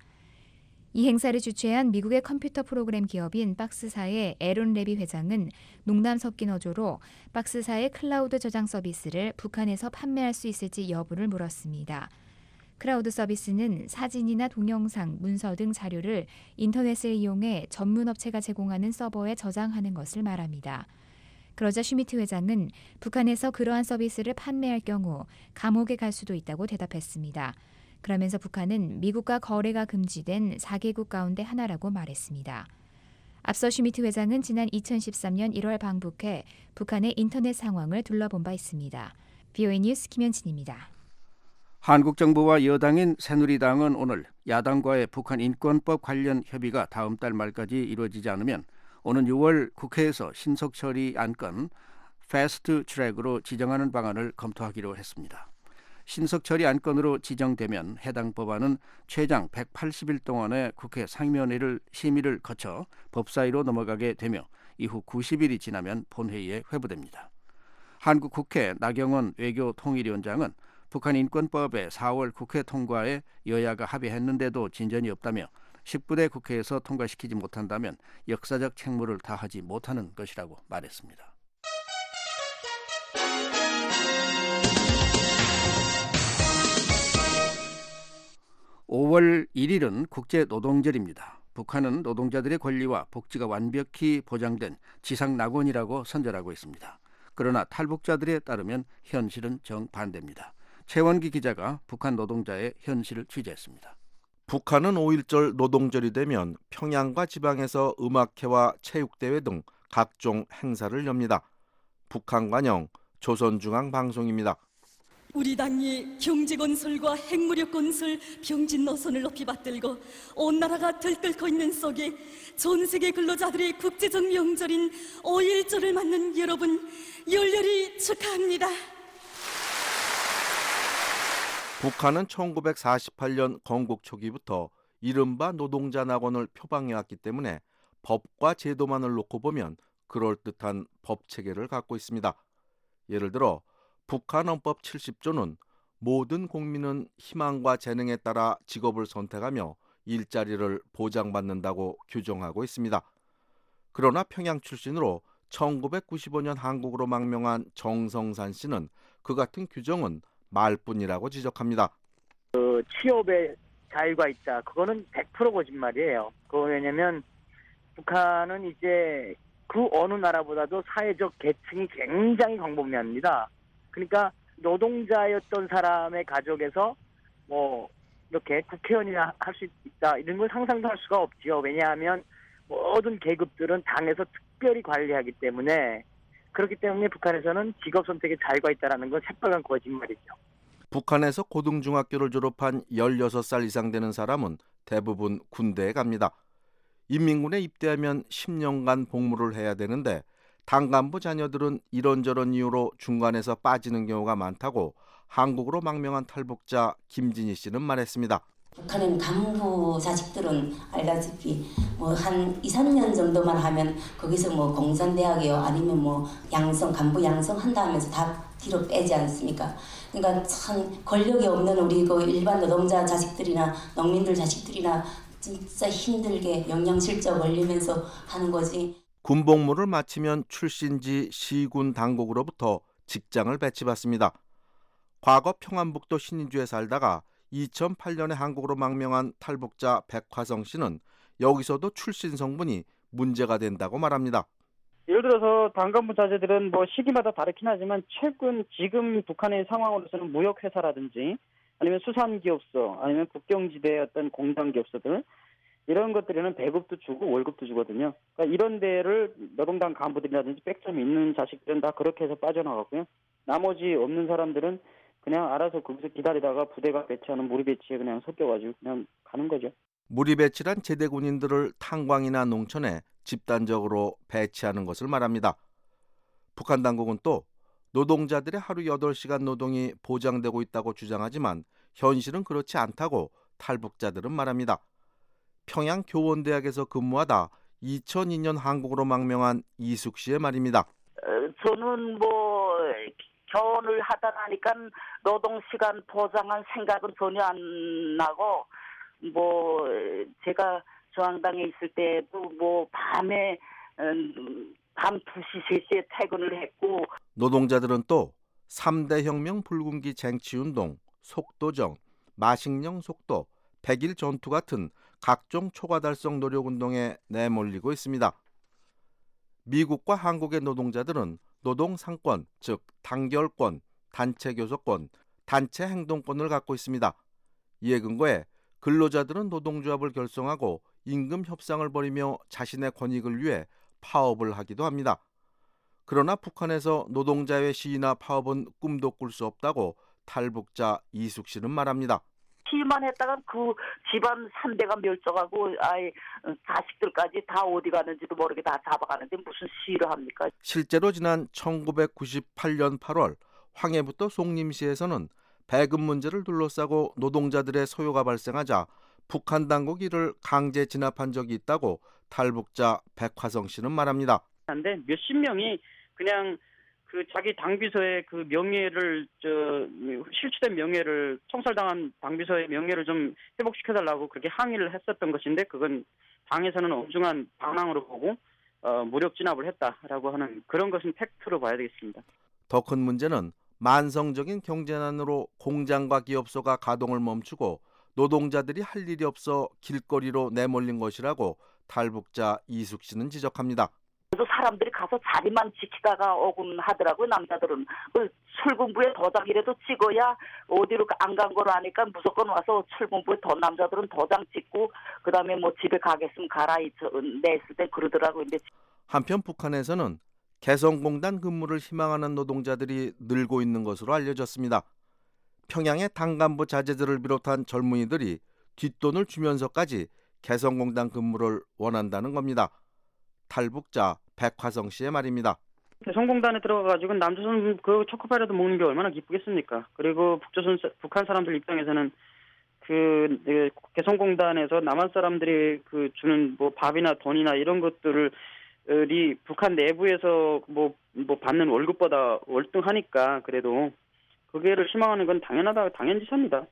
이 행사를 주최한 미국의 컴퓨터 프로그램 기업인 박스사의 에론 레비 회장은 농담 섞인 어조로 박스사의 클라우드 저장 서비스를 북한에서 판매할 수 있을지 여부를 물었습니다. 클라우드 서비스는 사진이나 동영상, 문서 등 자료를 인터넷을 이용해 전문 업체가 제공하는 서버에 저장하는 것을 말합니다. 그러자 슈미트 회장은 북한에서 그러한 서비스를 판매할 경우 감옥에 갈 수도 있다고 대답했습니다. 그러면서 북한은 미국과 거래가 금지된 사 개국 가운데 하나라고 말했습니다. 앞서 슈미트 회장은 지난 이천십삼 년 일월 방북해 북한의 인터넷 상황을 둘러본 바 있습니다. 비오에이 뉴스 김현진입니다. 한국 정부와 여당인 새누리당은 오늘 야당과의 북한 인권법 관련 협의가 다음 달 말까지 이루어지지 않으면 오는 유월 국회에서 신속 처리 안건 패스트 트랙으로 지정하는 방안을 검토하기로 했습니다. 신속 처리 안건으로 지정되면 해당 법안은 최장 백팔십 일 동안의 국회 상임위원회를 심의를 거쳐 법사위로 넘어가게 되며 이후 구십 일이 지나면 본회의에 회부됩니다. 한국 국회 나경원 외교통일위원장은 북한 인권법의 사월 국회 통과에 여야가 합의했는데도 진전이 없다며 십구 대 국회에서 통과시키지 못한다면 역사적 책무를 다하지 못하는 것이라고 말했습니다. 오월 일일은 국제노동절입니다. 북한은 노동자들의 권리와 복지가 완벽히 보장된 지상낙원이라고 선전하고 있습니다. 그러나 탈북자들에 따르면 현실은 정반대입니다. 최원기 기자가 북한 노동자의 현실을 취재했습니다. 북한은 오일절 노동절이 되면 평양과 지방에서 음악회와 체육대회 등 각종 행사를 엽니다. 북한관영 조선중앙방송입니다. 우리 당이 경제건설과 핵무력건설 병진 노선을 높이 받들고 온 나라가 들끓고 있는 속에 전 세계 근로자들의 국제적 명절인 오일절을 맞는 여러분 열렬히 축하합니다. 북한은 천구백사십팔 년 건국 초기부터 이른바 노동자 낙원을 표방해왔기 때문에 법과 제도만을 놓고 보면 그럴듯한 법체계를 갖고 있습니다. 예를 들어 북한 헌법 칠십 조는 모든 국민은 희망과 재능에 따라 직업을 선택하며 일자리를 보장받는다고 규정하고 있습니다. 그러나 평양 출신으로 천구백구십오 년 한국으로 망명한 정성산 씨는 그 같은 규정은 말뿐이라고 지적합니다. 취업의 자유가 있다. 그거는 백 퍼센트 거짓말이에요. 그거 왜냐면 북한은 이제 그 어느 나라보다도 사회적 계층이 굉장히 광범위합니다. 그러니까 노동자였던 사람의 가족에서 뭐 이렇게 국회의원이나 할 수 있다 이런 걸 상상도 할 수가 없지요. 왜냐하면 모든 계급들은 당에서 특별히 관리하기 때문에 그렇기 때문에 북한에서는 직업 선택의 자유가 있다는 건 새빨간 거짓말이죠. 북한에서 고등중학교를 졸업한 열여섯 살 이상 되는 사람은 대부분 군대에 갑니다. 인민군에 입대하면 십 년간 복무를 해야 되는데 당 간부 자녀들은 이런저런 이유로 중간에서 빠지는 경우가 많다고 한국으로 망명한 탈북자 김진희 씨는 말했습니다. 북한은 간부 자식들은 알다시피 뭐 한 이, 삼 년 정도만 하면 거기서 뭐 공산대학이요 아니면 뭐 양성 간부 양성 한다 하면서 다 뒤로 빼지 않습니까? 그러니까 참 권력이 없는 우리 그 일반 노동자 자식들이나 농민들 자식들이나 진짜 힘들게 영양실조 걸리면서 하는 거지. 군복무를 마치면 출신지 시군 당국으로부터 직장을 배치받습니다. 과거 평안북도 신의주에 살다가 이천팔 년에 한국으로 망명한 탈북자 백화성 씨는 여기서도 출신 성분이 문제가 된다고 말합니다. 예를 들어서 당간부 자제들은 뭐 시기마다 다르긴 하지만 최근 지금 북한의 상황으로서는 무역회사라든지 아니면 수산기업소 아니면 국경지대의 어떤 공장기업소들 이런 것들에는 배급도 주고 월급도 주거든요. 그러니까 이런 데를 노동당 간부들이라든지 백점이 있는 자식들은 다 그렇게 해서 빠져나가고요. 나머지 없는 사람들은 그냥 알아서 거기서 기다리다가 부대가 배치하는 무리 배치에 그냥 섞여가지고 그냥 가는 거죠. 무리 배치란 제대 군인들을 탄광이나 농촌에 집단적으로 배치하는 것을 말합니다. 북한 당국은 또 노동자들의 하루 여덟 시간 노동이 보장되고 있다고 주장하지만 현실은 그렇지 않다고 탈북자들은 말합니다. 평양 교원대학에서 근무하다 이천이 년 한국으로 망명한 이숙 씨의 말입니다. 어, 저는 뭐 결혼을 하다 나니까 노동시간 보장할 생각은 전혀 안 나고 뭐 제가 저항당에 있을 때도 뭐 밤에 음, 밤 두 시, 세 시에 퇴근을 했고 노동자들은 또 삼 대 혁명 불군기 쟁취운동, 속도정, 마식령 속도, 백일 전투 같은 각종 초과 달성 노력운동에 내몰리고 있습니다. 미국과 한국의 노동자들은 노동 상권, 즉 단결권, 단체 교섭권, 단체 행동권을 갖고 있습니다. 이에 근거해 근로자들은 노동조합을 결성하고 임금 협상을 벌이며 자신의 권익을 위해 파업을 하기도 합니다. 그러나 북한에서 노동자의 시위나 파업은 꿈도 꿀 수 없다고 탈북자 이숙 씨는 말합니다. 시위만 했다가 그 집안 삼 대가 멸종하고 아이 자식들까지 다 어디 가는지도 모르게 다 잡아가는데 무슨 시위를 합니까? 실제로 지난 천구백구십팔 년 팔월 황해부터 송림시에서는 배급 문제를 둘러싸고 노동자들의 소요가 발생하자 북한 당국이 이를 강제 진압한 적이 있다고 탈북자 백화성 씨는 말합니다. 한데 몇십 명이 그냥 그 자기 당비서의 그 명예를 저 실추된 명예를 총살당한 당비서의 명예를 좀 회복시켜달라고 그렇게 항의를 했었던 것인데 그건 당에서는 엄중한 반항으로 보고 어, 무력 진압을 했다라고 하는 그런 것은 팩트로 봐야 되겠습니다. 더 큰 문제는 만성적인 경제난으로 공장과 기업소가 가동을 멈추고 노동자들이 할 일이 없어 길거리로 내몰린 것이라고 탈북자 이숙 씨는 지적합니다. 그래서 사람들이 가서 자리만 지키다가 오곤 하더라고요. 남자들은 출근부에 도장이라도 찍어야 어디로 안 간 거로 아니까 무조건 와서 출근부에 더 남자들은 도장 찍고 그다음에 뭐 집에 가겠으면 가라 냈을 때 그러더라고요. 근데 한편 북한에서는 개성공단 근무를 희망하는 노동자들이 늘고 있는 것으로 알려졌습니다. 평양의 당간부 자제들을 비롯한 젊은이들이 뒷돈을 주면서까지 개성공단 근무를 원한다는 겁니다. 탈북자 백화성 씨의 말입니다. 개성공단에 들어가가지고 남조선 그 초코파이라도 먹는 게 얼마나 기쁘겠습니까? 그리고 북조선 북한 사람들 입장에서는 그, 그 개성공단에서 남한 사람들이 그 주는 뭐 밥이나 돈이나 이런 것들을 이 북한 내부에서 뭐, 뭐 받는 월급보다 월등하니까 그래도 그게를 희망하는 건 당연하다 당연지사입니다.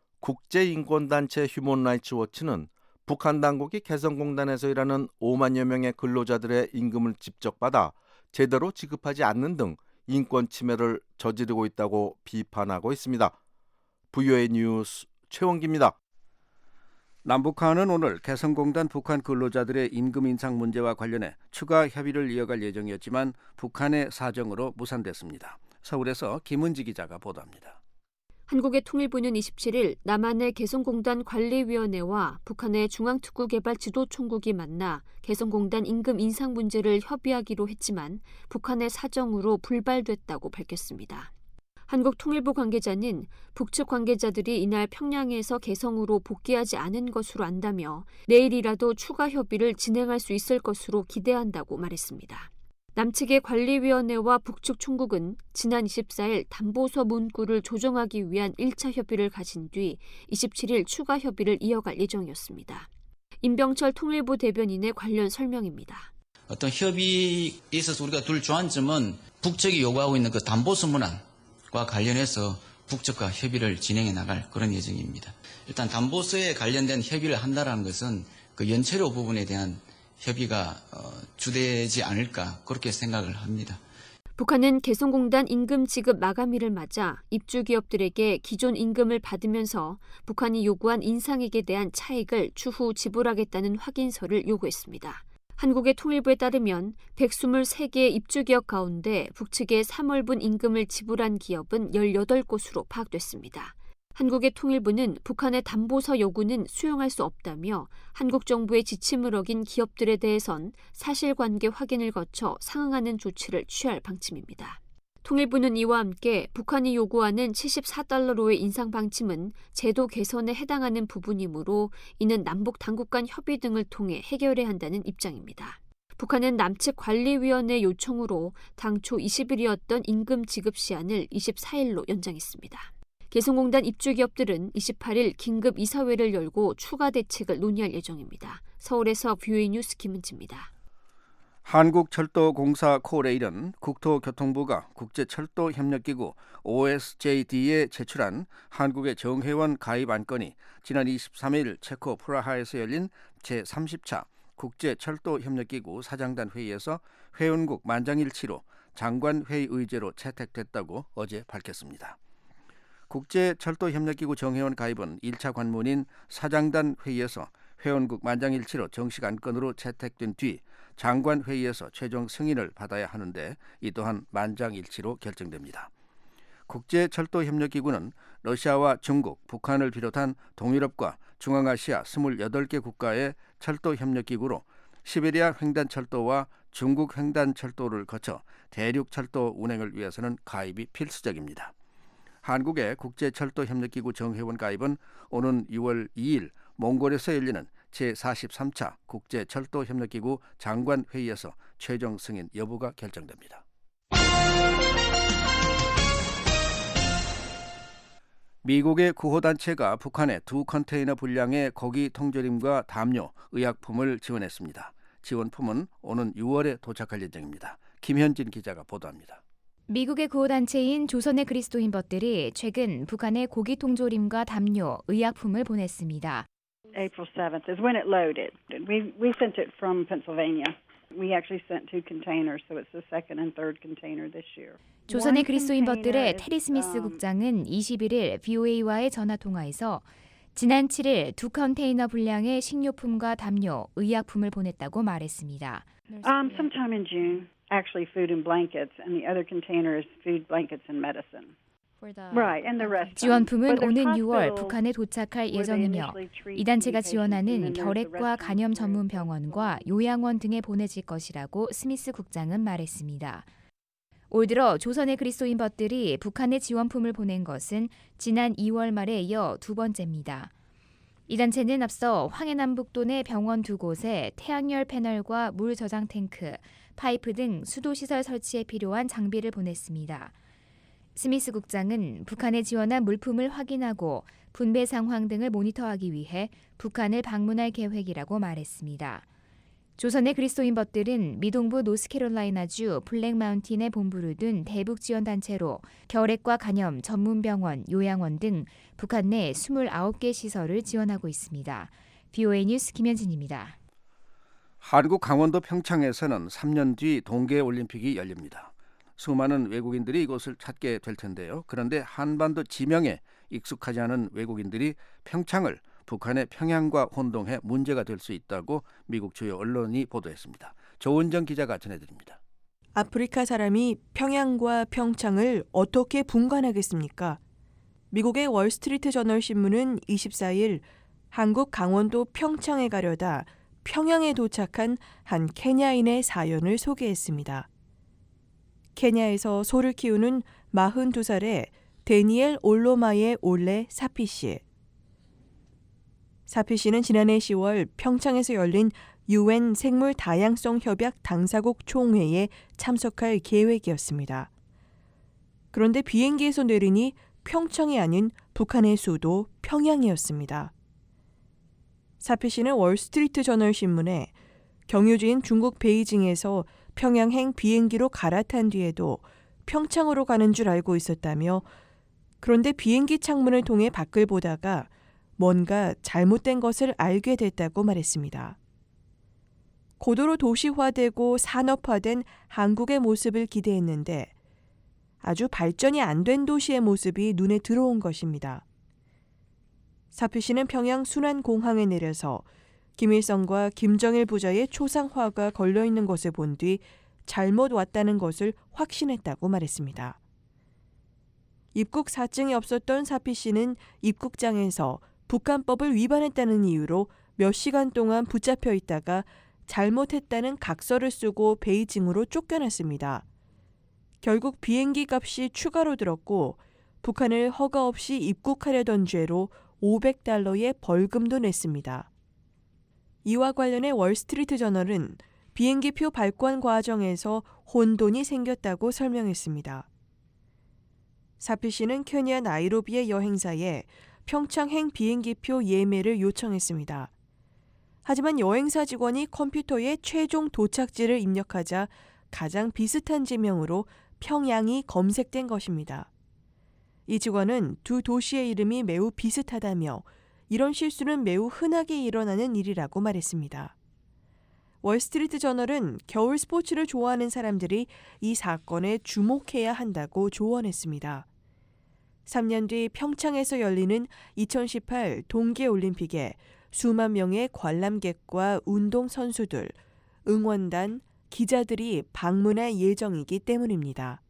국제인권단체 휴먼라이츠 워치는 북한 당국이 개성공단에서 일하는 오만여 명의 근로자들의 임금을 직접 받아 제대로 지급하지 않는 등 인권 침해를 저지르고 있다고 비판하고 있습니다. 브이오에이 뉴스 최원기입니다. 남북한은 오늘 개성공단 북한 근로자들의 임금 인상 문제와 관련해 추가 협의를 이어갈 예정이었지만 북한의 사정으로 무산됐습니다. 서울에서 김은지 기자가 보도합니다. 한국의 통일부는 이십칠일 남한의 개성공단 관리위원회와 북한의 중앙특구개발지도총국이 만나 개성공단 임금 인상 문제를 협의하기로 했지만 북한의 사정으로 불발됐다고 밝혔습니다. 한국 통일부 관계자는 북측 관계자들이 이날 평양에서 개성으로 복귀하지 않은 것으로 안다며 내일이라도 추가 협의를 진행할 수 있을 것으로 기대한다고 말했습니다. 남측의 관리위원회와 북측 총국은 지난 이십사일 담보서 문구를 조정하기 위한 일 차 협의를 가진 뒤 이십칠일 추가 협의를 이어갈 예정이었습니다. 임병철 통일부 대변인의 관련 설명입니다. 어떤 협의에 있어서 우리가 둘 주안점은 북측이 요구하고 있는 그 담보서 문안과 관련해서 북측과 협의를 진행해 나갈 그런 예정입니다. 일단 담보서에 관련된 협의를 한다는 것은 그 연체료 부분에 대한 협의가 주되지 않을까 그렇게 생각을 합니다. 북한은 개성공단 임금 지급 마감일을 맞아 입주 기업들에게 기존 임금을 받으면서 북한이 요구한 인상액에 대한 차액을 추후 지불하겠다는 확인서를 요구했습니다. 한국의 통일부에 따르면 백이십삼 개의 입주 기업 가운데 북측에 삼월분 임금을 지불한 기업은 열여덟 곳으로 파악됐습니다. 한국의 통일부는 북한의 담보서 요구는 수용할 수 없다며 한국 정부의 지침을 어긴 기업들에 대해선 사실관계 확인을 거쳐 상응하는 조치를 취할 방침입니다. 통일부는 이와 함께 북한이 요구하는 칠십사 달러로의 인상 방침은 제도 개선에 해당하는 부분이므로 이는 남북 당국 간 협의 등을 통해 해결해야 한다는 입장입니다. 북한은 남측 관리위원회 요청으로 당초 이십일이었던 임금 지급 시한을 이십사일로 연장했습니다. 개성공단 입주기업들은 이십팔일 긴급 이사회를 열고 추가 대책을 논의할 예정입니다. 서울에서 뷰에이 뉴스 김은지입니다. 한국철도공사 코레일은 국토교통부가 국제철도협력기구 오에스제이디에 제출한 한국의 정회원 가입 안건이 지난 이십삼일 체코 프라하에서 열린 제삼십 차 국제철도협력기구 사장단 회의에서 회원국 만장일치로 장관회의 의제로 채택됐다고 어제 밝혔습니다. 국제철도협력기구 정회원 가입은 일 차 관문인 사장단 회의에서 회원국 만장일치로 정식 안건으로 채택된 뒤 장관회의에서 최종 승인을 받아야 하는데 이 또한 만장일치로 결정됩니다. 국제철도협력기구는 러시아와 중국, 북한을 비롯한 동유럽과 중앙아시아 이십팔 개 국가의 철도협력기구로 시베리아 횡단철도와 중국 횡단철도를 거쳐 대륙철도 운행을 위해서는 가입이 필수적입니다. 한국의 국제철도협력기구 정회원 가입은 오는 유월 이일 몽골에서 열리는 제사십삼 차 국제철도협력기구 장관회의에서 최종 승인 여부가 결정됩니다. 미국의 구호단체가 북한에 두 컨테이너 분량의 고기 통조림과 담요, 의약품을 지원했습니다. 지원품은 오는 유월에 도착할 예정입니다. 김현진 기자가 보도합니다. 미국의 구호단체인 조선의 그리스도인벗들이 최근 북한에 고기 통조림과 담요, 의약품을 보냈습니다. April seventh is when it loaded. We we sent it from Pennsylvania. We actually sent two containers, so it's the second and third container this year. 조선의 그리스도인벗들의 테리 스미스 국장은 이십일일 브이오에이와의 전화통화에서 지난 칠일 두 컨테이너 분량의 식료품과 담요, 의약품을 보냈다고 말했습니다. Um, sometime in June. Actually, food and blankets, and the other container is food, blankets, and medicine. Right, and the rest. 지원품은 오는 유월 북한에 도착할 예정이며 이 단체가 지원하는 결핵과 간염 전문 병원과 요양원 등에 보내질 것이라고 스미스 국장은 말했습니다. 올 들어 조선의 그리스도인벗들이 북한에 지원품을 보낸 것은 지난 이월 말에 이어 두 번째입니다. 이 단체는 앞서 황해남북도 내 병원 두 곳에 태양열 패널과 물 저장 탱크, 파이프 등 수도시설 설치에 필요한 장비를 보냈습니다. 스미스 국장은 북한에 지원한 물품을 확인하고 분배 상황 등을 모니터하기 위해 북한을 방문할 계획이라고 말했습니다. 조선의 그리스도인벗들은 미동부 노스캐롤라이나주 블랙마운틴에 본부를 둔 대북 지원 단체로 결핵과 간염 전문병원, 요양원 등 북한 내 이십구 개 시설을 지원하고 있습니다. 브이오에이 뉴스 김현진입니다. 한국 강원도 평창에서는 삼 년 뒤 동계올림픽이 열립니다. 수많은 외국인들이 이곳을 찾게 될 텐데요. 그런데 한반도 지명에 익숙하지 않은 외국인들이 평창을 북한의 평양과 혼동해 문제가 될 수 있다고 미국 주요 언론이 보도했습니다. 조은정 기자가 전해드립니다. 아프리카 사람이 평양과 평창을 어떻게 분간하겠습니까? 미국의 월스트리트 저널 신문은 이십사일 한국 강원도 평창에 가려다 평양에 도착한 한 케냐인의 사연을 소개했습니다. 케냐에서 소를 키우는 마흔두 살의 데니엘 올로마예 올레 사피 씨. 사피 씨는 지난해 시월 평창에서 열린 유엔 생물 다양성 협약 당사국 총회에 참석할 계획이었습니다. 그런데 비행기에서 내리니 평창이 아닌 북한의 수도 평양이었습니다. 사피 씨는 월스트리트 저널 신문에 경유지인 중국 베이징에서 평양행 비행기로 갈아탄 뒤에도 평창으로 가는 줄 알고 있었다며 그런데 비행기 창문을 통해 밖을 보다가 뭔가 잘못된 것을 알게 됐다고 말했습니다. 고도로 도시화되고 산업화된 한국의 모습을 기대했는데 아주 발전이 안 된 도시의 모습이 눈에 들어온 것입니다. 사피 씨는 평양 순안공항에 내려서 김일성과 김정일 부자의 초상화가 걸려있는 것을 본 뒤 잘못 왔다는 것을 확신했다고 말했습니다. 입국 사증이 없었던 사피 씨는 입국장에서 북한법을 위반했다는 이유로 몇 시간 동안 붙잡혀 있다가 잘못했다는 각서를 쓰고 베이징으로 쫓겨났습니다. 결국 비행기 값이 추가로 들었고 북한을 허가 없이 입국하려던 죄로 오백 달러의 벌금도 냈습니다. 이와 관련해 월스트리트 저널은 비행기표 발권 과정에서 혼돈이 생겼다고 설명했습니다. 사피 씨는 케냐 나이로비의 여행사에 평창행 비행기표 예매를 요청했습니다. 하지만 여행사 직원이 컴퓨터에 최종 도착지를 입력하자 가장 비슷한 지명으로 평양이 검색된 것입니다. 이 직원은 두 도시의 이름이 매우 비슷하다며 이런 실수는 매우 흔하게 일어나는 일이라고 말했습니다. 월스트리트 저널은 겨울 스포츠를 좋아하는 사람들이 이 사건에 주목해야 한다고 조언했습니다. 삼 년 뒤 평창에서 열리는 이천십팔 동계올림픽에 수만 명의 관람객과 운동선수들, 응원단, 기자들이 방문할 예정이기 때문입니다.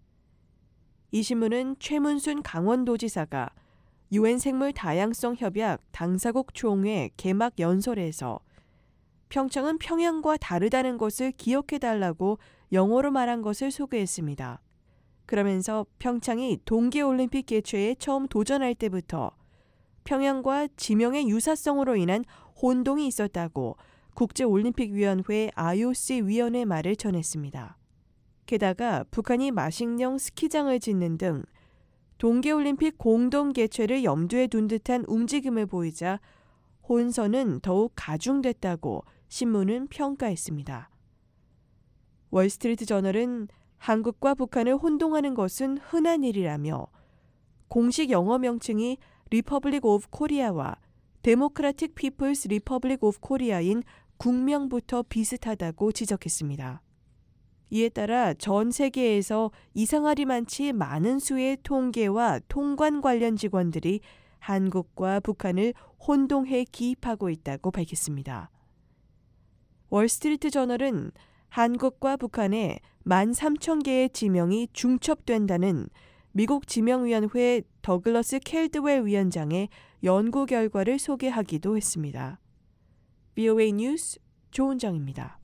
이 신문은 최문순 강원도지사가 유엔 생물 다양성 협약 당사국 총회 개막 연설에서 평창은 평양과 다르다는 것을 기억해달라고 영어로 말한 것을 소개했습니다. 그러면서 평창이 동계올림픽 개최에 처음 도전할 때부터 평양과 지명의 유사성으로 인한 혼동이 있었다고 국제올림픽위원회 아이오씨 위원회 말을 전했습니다. 게다가 북한이 마식령 스키장을 짓는 등 동계올림픽 공동 개최를 염두에 둔 듯한 움직임을 보이자 혼선은 더욱 가중됐다고 신문은 평가했습니다. 월스트리트 저널은 한국과 북한을 혼동하는 것은 흔한 일이라며 공식 영어 명칭이 리퍼블릭 오브 코리아와 데모크라틱 피플스 리퍼블릭 오브 코리아인 국명부터 비슷하다고 지적했습니다. 이에 따라 전 세계에서 이상하리만치 많은 수의 통계와 통관 관련 직원들이 한국과 북한을 혼동해 기입하고 있다고 밝혔습니다. 월스트리트 저널은 한국과 북한에 만 삼천 개의 지명이 중첩된다는 미국 지명위원회 더글러스 켈드웰 위원장의 연구 결과를 소개하기도 했습니다. 브이오에이 뉴스 조은정입니다.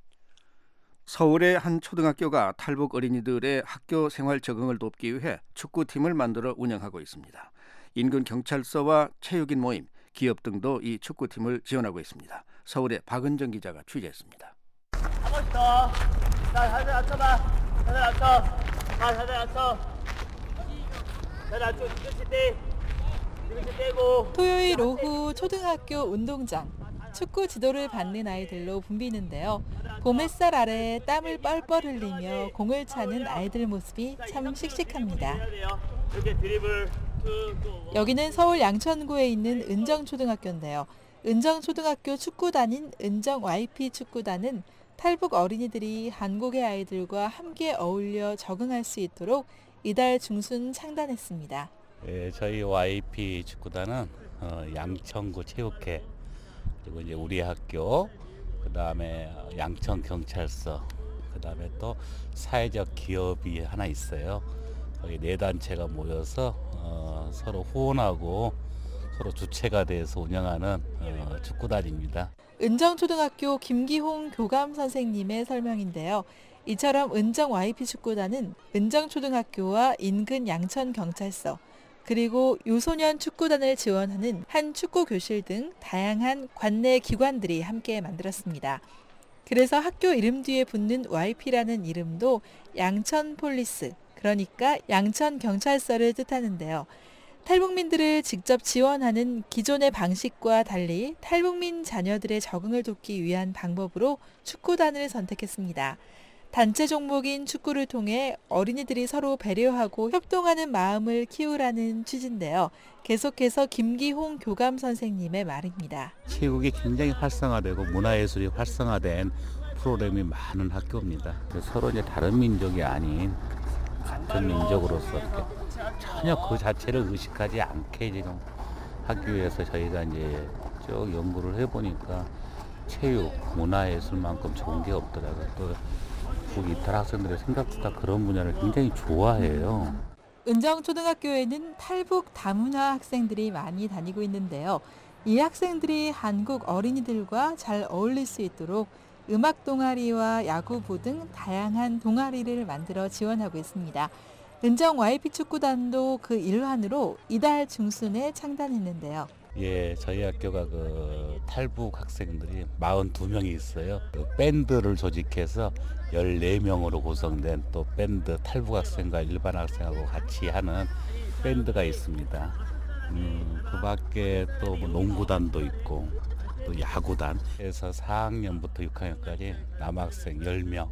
서울의 한 초등학교가 탈북 어린이들의 학교 생활 적응을 돕기 위해 축구팀을 만들어 운영하고 있습니다. 인근 경찰서와 체육인 모임, 기업 등도 이 축구팀을 지원하고 있습니다. 서울의 박은정 기자가 취재했습니다. 하고 싶어. 자, 다들 앉혀봐. 다들 앉혀. 자, 다들 앉혀. 다들 앉혀. 뒤꿈치 떼. 뒤꿈치 떼고. 토요일 오후 초등학교 운동장. 축구 지도를 받는 아이들로 붐비는데요. 봄 햇살 아래 땀을 뻘뻘 흘리며 공을 차는 아이들 모습이 참 씩씩합니다. 여기는 서울 양천구에 있는 은정초등학교인데요. 은정초등학교 축구단인 은정 와이피 축구단은 탈북 어린이들이 한국의 아이들과 함께 어울려 적응할 수 있도록 이달 중순 창단했습니다. 예, 저희 와이피 축구단은 어, 양천구 체육회, 그리고 이제 우리 학교, 그 다음에 양천 경찰서, 그 다음에 또 사회적 기업이 하나 있어요. 거기 네 단체가 모여서 어, 서로 후원하고 서로 주체가 돼서 운영하는 어, 축구단입니다. 은정초등학교 김기홍 교감 선생님의 설명인데요. 이처럼 은정 와이피 축구단은 은정초등학교와 인근 양천경찰서, 그리고 유소년 축구단을 지원하는 한 축구교실 등 다양한 관내 기관들이 함께 만들었습니다. 그래서 학교 이름 뒤에 붙는 와이피라는 이름도 양천폴리스, 그러니까 양천경찰서를 뜻하는데요. 탈북민들을 직접 지원하는 기존의 방식과 달리 탈북민 자녀들의 적응을 돕기 위한 방법으로 축구단을 선택했습니다. 단체 종목인 축구를 통해 어린이들이 서로 배려하고 협동하는 마음을 키우라는 취지인데요. 계속해서 김기홍 교감 선생님의 말입니다. 체육이 굉장히 활성화되고 문화예술이 활성화된 프로그램이 많은 학교입니다. 서로 이제 다른 민족이 아닌 같은 민족으로서 전혀 그 자체를 의식하지 않게 지금 학교에서 저희가 이제 쭉 연구를 해보니까 체육, 문화예술만큼 좋은 게 없더라고요. 또 우리 이탈 학생들이 생각보다 그런 분야를 굉장히 좋아해요. 은정초등학교에는 탈북 다문화 학생들이 많이 다니고 있는데요. 이 학생들이 한국 어린이들과 잘 어울릴 수 있도록 음악 동아리와 야구부 등 다양한 동아리를 만들어 지원하고 있습니다. 은정 와이피 축구단도 그 일환으로 이달 중순에 창단했는데요. 예, 저희 학교가 그 탈북 학생들이 사십이 명이 있어요. 그 밴드를 조직해서 열네 명으로 구성된 또 밴드, 탈북 학생과 일반 학생하고 같이 하는 밴드가 있습니다. 음, 그 밖에 또 뭐 농구단도 있고 또 야구단 해서 사 학년부터 육 학년까지 남학생 열 명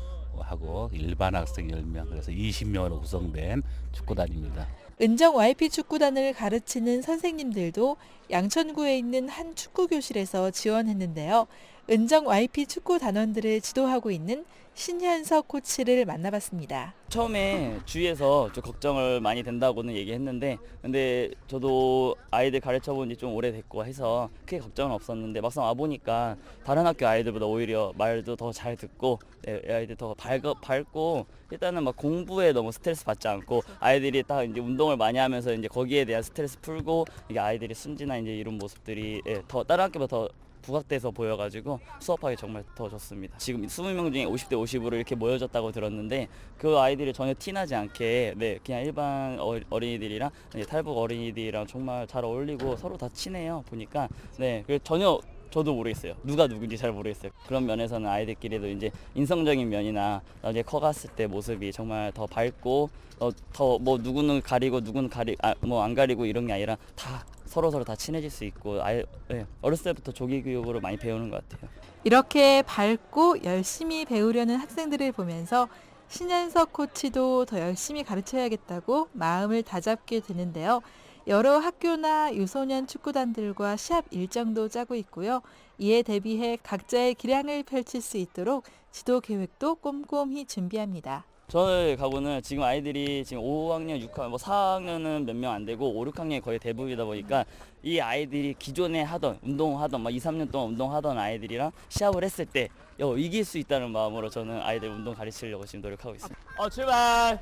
하고 일반 학생 열 명, 그래서 이십 명으로 구성된 축구단입니다. 은정 와이피 축구단을 가르치는 선생님들도 양천구에 있는 한 축구교실에서 지원했는데요. 은정 와이피 축구 단원들을 지도하고 있는 신현석 코치를 만나봤습니다. 처음에 주위에서 좀 걱정을 많이 된다고는 얘기했는데, 근데 저도 아이들 가르쳐 본 지 좀 오래됐고 해서 크게 걱정은 없었는데 막상 와보니까 다른 학교 아이들보다 오히려 말도 더 잘 듣고, 네, 아이들 더 밝, 밝고 일단은 막 공부에 너무 스트레스 받지 않고 아이들이 딱 이제 운동을 많이 하면서 이제 거기에 대한 스트레스 풀고 이게 아이들이 순진한 이제 이런 모습들이 예, 더 다른 학교보다 더 부각돼서 보여가지고 수업하기 정말 더 좋습니다. 지금 이십 명 중에 오십 대 오십으로 이렇게 모여졌다고 들었는데 그 아이들이 전혀 티나지 않게 네 그냥 일반 어린이들이랑 탈북 어린이들이랑 정말 잘 어울리고 서로 다 친해요. 보니까 네 전혀 저도 모르겠어요. 누가 누군지 잘 모르겠어요. 그런 면에서는 아이들끼리도 이제 인성적인 면이나 나중에 커갔을 때 모습이 정말 더 밝고 어, 더 뭐 누구는 가리고 누구는 가리 아, 뭐 안 가리고 이런 게 아니라 다 서로 서로 다 친해질 수 있고 아예 네, 어렸을 때부터 조기 교육으로 많이 배우는 것 같아요. 이렇게 밝고 열심히 배우려는 학생들을 보면서 신현석 코치도 더 열심히 가르쳐야겠다고 마음을 다잡게 되는데요. 여러 학교나 유소년 축구단들과 시합 일정도 짜고 있고요. 이에 대비해 각자의 기량을 펼칠 수 있도록 지도 계획도 꼼꼼히 준비합니다. 저희 가고는 지금 아이들이 지금 오 학년, 육 학년, 뭐 사 학년은 몇 명 안 되고 오, 육 학년이 거의 대부분이다 보니까 이 아이들이 기존에 하던 운동하던 막 이, 삼 년 동안 운동하던 아이들이랑 시합을 했을 때 여, 이길 수 있다는 마음으로 저는 아이들 운동 가르치려고 지금 노력하고 있습니다. 어 출발.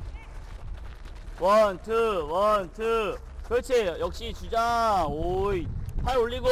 원, 투, 원, 투. 그렇지. 역시 주장. 오이. 팔 올리고.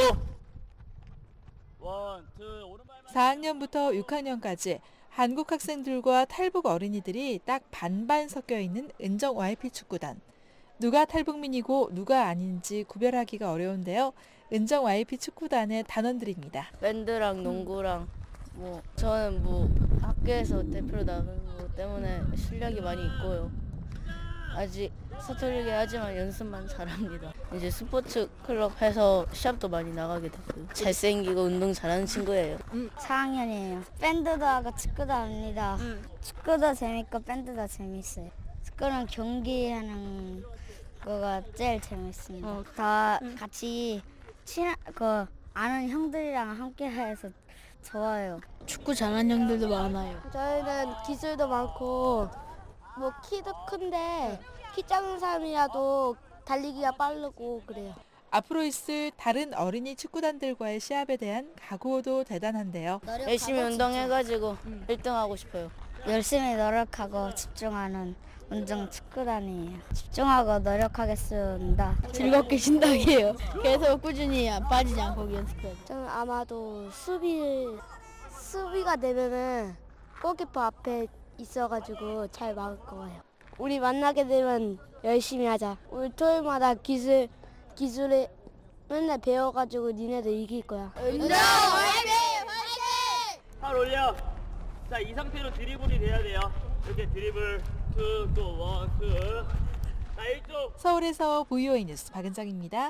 원, 투. 오른발만. 사 학년부터 육 학년까지 한국 학생들과 탈북 어린이들이 딱 반반 섞여 있는 은정 와이피 축구단. 누가 탈북민이고 누가 아닌지 구별하기가 어려운데요. 은정 와이피 축구단의 단원들입니다. 밴드랑 농구랑 뭐 저는 뭐 학교에서 대표로 나가는 것 때문에 실력이 많이 있고요. 아직 서툴게 하지만 연습만 잘합니다. 이제 스포츠 클럽 해서 시합도 많이 나가게 됐고요. 잘생기고 운동 잘하는 친구예요. 음. 사 학년이에요. 밴드도 하고 축구도 합니다. 음. 축구도 재밌고 밴드도 재밌어요. 축구는 경기하는 거가 제일 재밌습니다. 어. 다 음. 같이 친한 그 아는 형들이랑 함께 해서 좋아요. 축구 잘하는 형들도 많아요. 저희는 기술도 많고 뭐 키도 큰데 키 작은 사람이라도 달리기가 빠르고 그래요. 앞으로 있을 다른 어린이 축구단들과의 시합에 대한 각오도 대단한데요. 열심히 운동해가지고 응. 일 등 하고 싶어요. 열심히 노력하고 집중하는 운동 축구단이에요. 집중하고 노력하겠습니다. 즐겁게 신나게요. 계속 꾸준히 빠지지 않고 연습해요. 저는 아마도 수비 수비가 되면은 골키퍼 앞에 있어가지고 잘 막을 거예요. 우리 만나게 되면 열심히 하자. 우리 토요일마다 기술 기술에 맨날 배워가지고 니네도 이길 거야. 운동 화이팅! 화이팅! 팔 올려. 자, 이 상태로 드리블이 돼야 돼요. 이렇게 드리블 툭 또 원 툭. 자, 이쪽. 서울에서 브이오에이 뉴스 박은정입니다.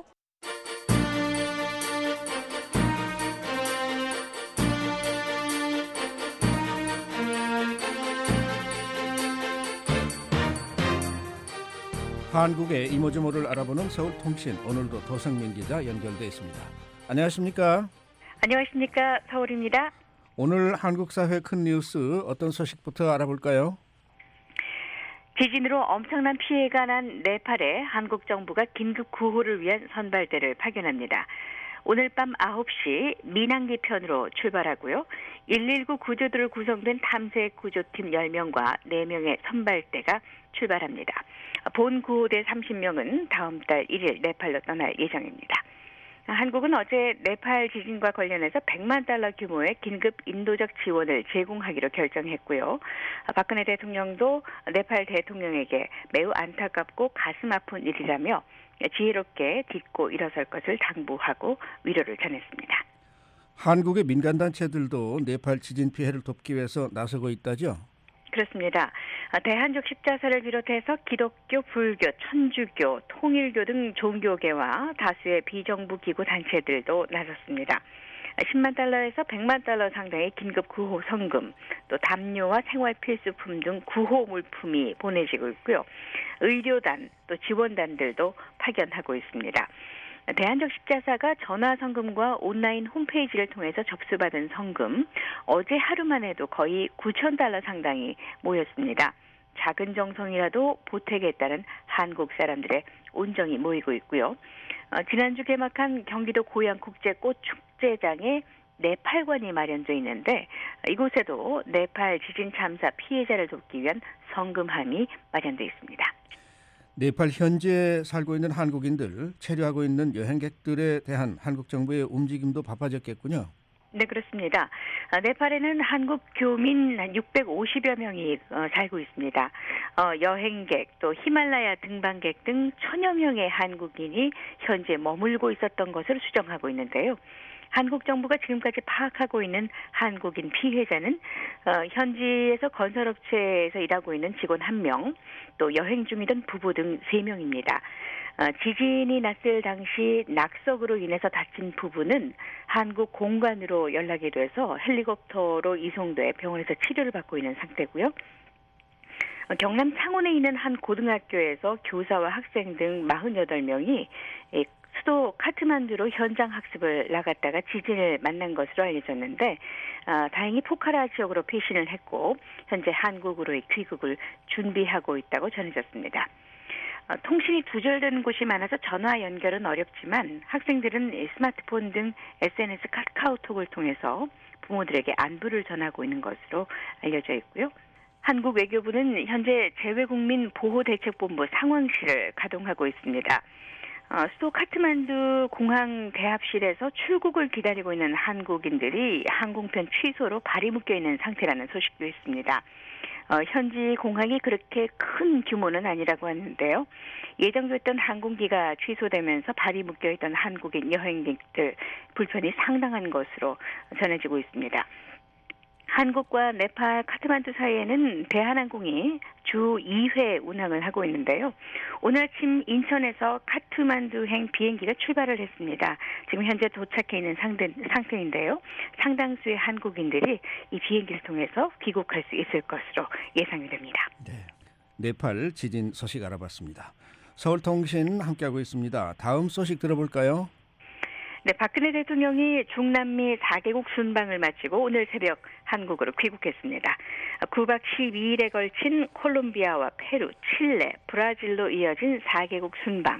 한국의 이모저모를 알아보는 서울통신, 오늘도 도성민 기자 연결돼 있습니다. 안녕하십니까? 안녕하십니까? 서울입니다. 오늘 한국 사회 큰 뉴스 어떤 소식부터 알아볼까요? 지진으로 엄청난 피해가 난 네팔에 한국 정부가 긴급 구호를 위한 선발대를 파견합니다. 오늘 밤 아홉 시 민항기 편으로 출발하고요. 일일구 구조대로 구성된 탐색 구조팀 열 명과 네 명의 선발대가 출발합니다. 본 구호대 삼십 명은 다음 달 일 일 네팔로 떠날 예정입니다. 한국은 어제 네팔 지진과 관련해서 백만 달러 규모의 긴급 인도적 지원을 제공하기로 결정했고요. 박근혜 대통령도 네팔 대통령에게 매우 안타깝고 가슴 아픈 일이라며 지혜롭게 딛고 일어설 것을 당부하고 위로를 전했습니다. 한국의 민간단체들도 네팔 지진 피해를 돕기 위해서 나서고 있다죠? 그렇습니다. 대한족 십자사를 비롯해서 기독교, 불교, 천주교, 통일교 등 종교계와 다수의 비정부 기구 단체들도 나섰습니다. 십만 달러에서 백만 달러 상당의 긴급 구호 성금, 또 담요와 생활 필수품 등 구호 물품이 보내지고 있고요. 의료단, 또 지원단들도 파견하고 있습니다. 대한족 십자사가 전화 성금과 온라인 홈페이지를 통해서 접수받은 성금, 어제 하루만 해도 거의 구천 달러 상당이 모였습니다. 작은 정성이라도 보태겠다는 한국 사람들의 온정이 모이고 있고요. 어, 지난주 개막한 경기도 고양 국제꽃축제장에 네팔관이 마련되어 있는데 이곳에도 네팔 지진 참사 피해자를 돕기 위한 성금함이 마련되어 있습니다. 네팔 현지에 살고 있는 한국인들, 체류하고 있는 여행객들에 대한 한국 정부의 움직임도 바빠졌겠군요. 네, 그렇습니다. 네팔에는 한국 교민 한 육백오십여 명이 살고 있습니다. 어, 여행객, 또 히말라야 등반객 등 천여 명의 한국인이 현재 머물고 있었던 것으로 추정하고 있는데요. 한국 정부가 지금까지 파악하고 있는 한국인 피해자는 어, 현지에서 건설업체에서 일하고 있는 직원 한 명, 또 여행 중이던 부부 등 세 명입니다. 어, 지진이 났을 당시 낙석으로 인해서 다친 부부는 한국 공관으로 연락이 돼서 헬리콥터로 이송돼 병원에서 치료를 받고 있는 상태고요. 어, 경남 창원에 있는 한 고등학교에서 교사와 학생 등 사십팔 명이 예, 수도 카트만두로 현장 학습을 나갔다가 지진을 만난 것으로 알려졌는데 어, 다행히 포카라 지역으로 피신을 했고 현재 한국으로의 귀국을 준비하고 있다고 전해졌습니다. 어, 통신이 두절되는 곳이 많아서 전화 연결은 어렵지만 학생들은 스마트폰 등 에스엔에스 카카오톡을 통해서 부모들에게 안부를 전하고 있는 것으로 알려져 있고요. 한국 외교부는 현재 재외국민 보호대책본부 상황실을 가동하고 있습니다. 어, 수도 카트만두 공항 대합실에서 출국을 기다리고 있는 한국인들이 항공편 취소로 발이 묶여 있는 상태라는 소식도 있습니다. 어, 현지 공항이 그렇게 큰 규모는 아니라고 하는데요. 예정됐던 항공기가 취소되면서 발이 묶여있던 한국인 여행객들 불편이 상당한 것으로 전해지고 있습니다. 한국과 네팔 카트만두 사이에는 대한항공이 주 이 회 운항을 하고 있는데요. 오늘 아침 인천에서 카트만두행 비행기가 출발을 했습니다. 지금 현재 도착해 있는 상대, 상태인데요. 상당수의 한국인들이 이 비행기를 통해서 귀국할 수 있을 것으로 예상이 됩니다. 네, 네팔 지진 소식 알아봤습니다. 서울통신 함께하고 있습니다. 다음 소식 들어볼까요? 네, 박근혜 대통령이 중남미 사 개국 순방을 마치고 오늘 새벽 한국으로 귀국했습니다. 구 박 십이 일에 걸친 콜롬비아와 페루, 칠레, 브라질로 이어진 사 개국 순방,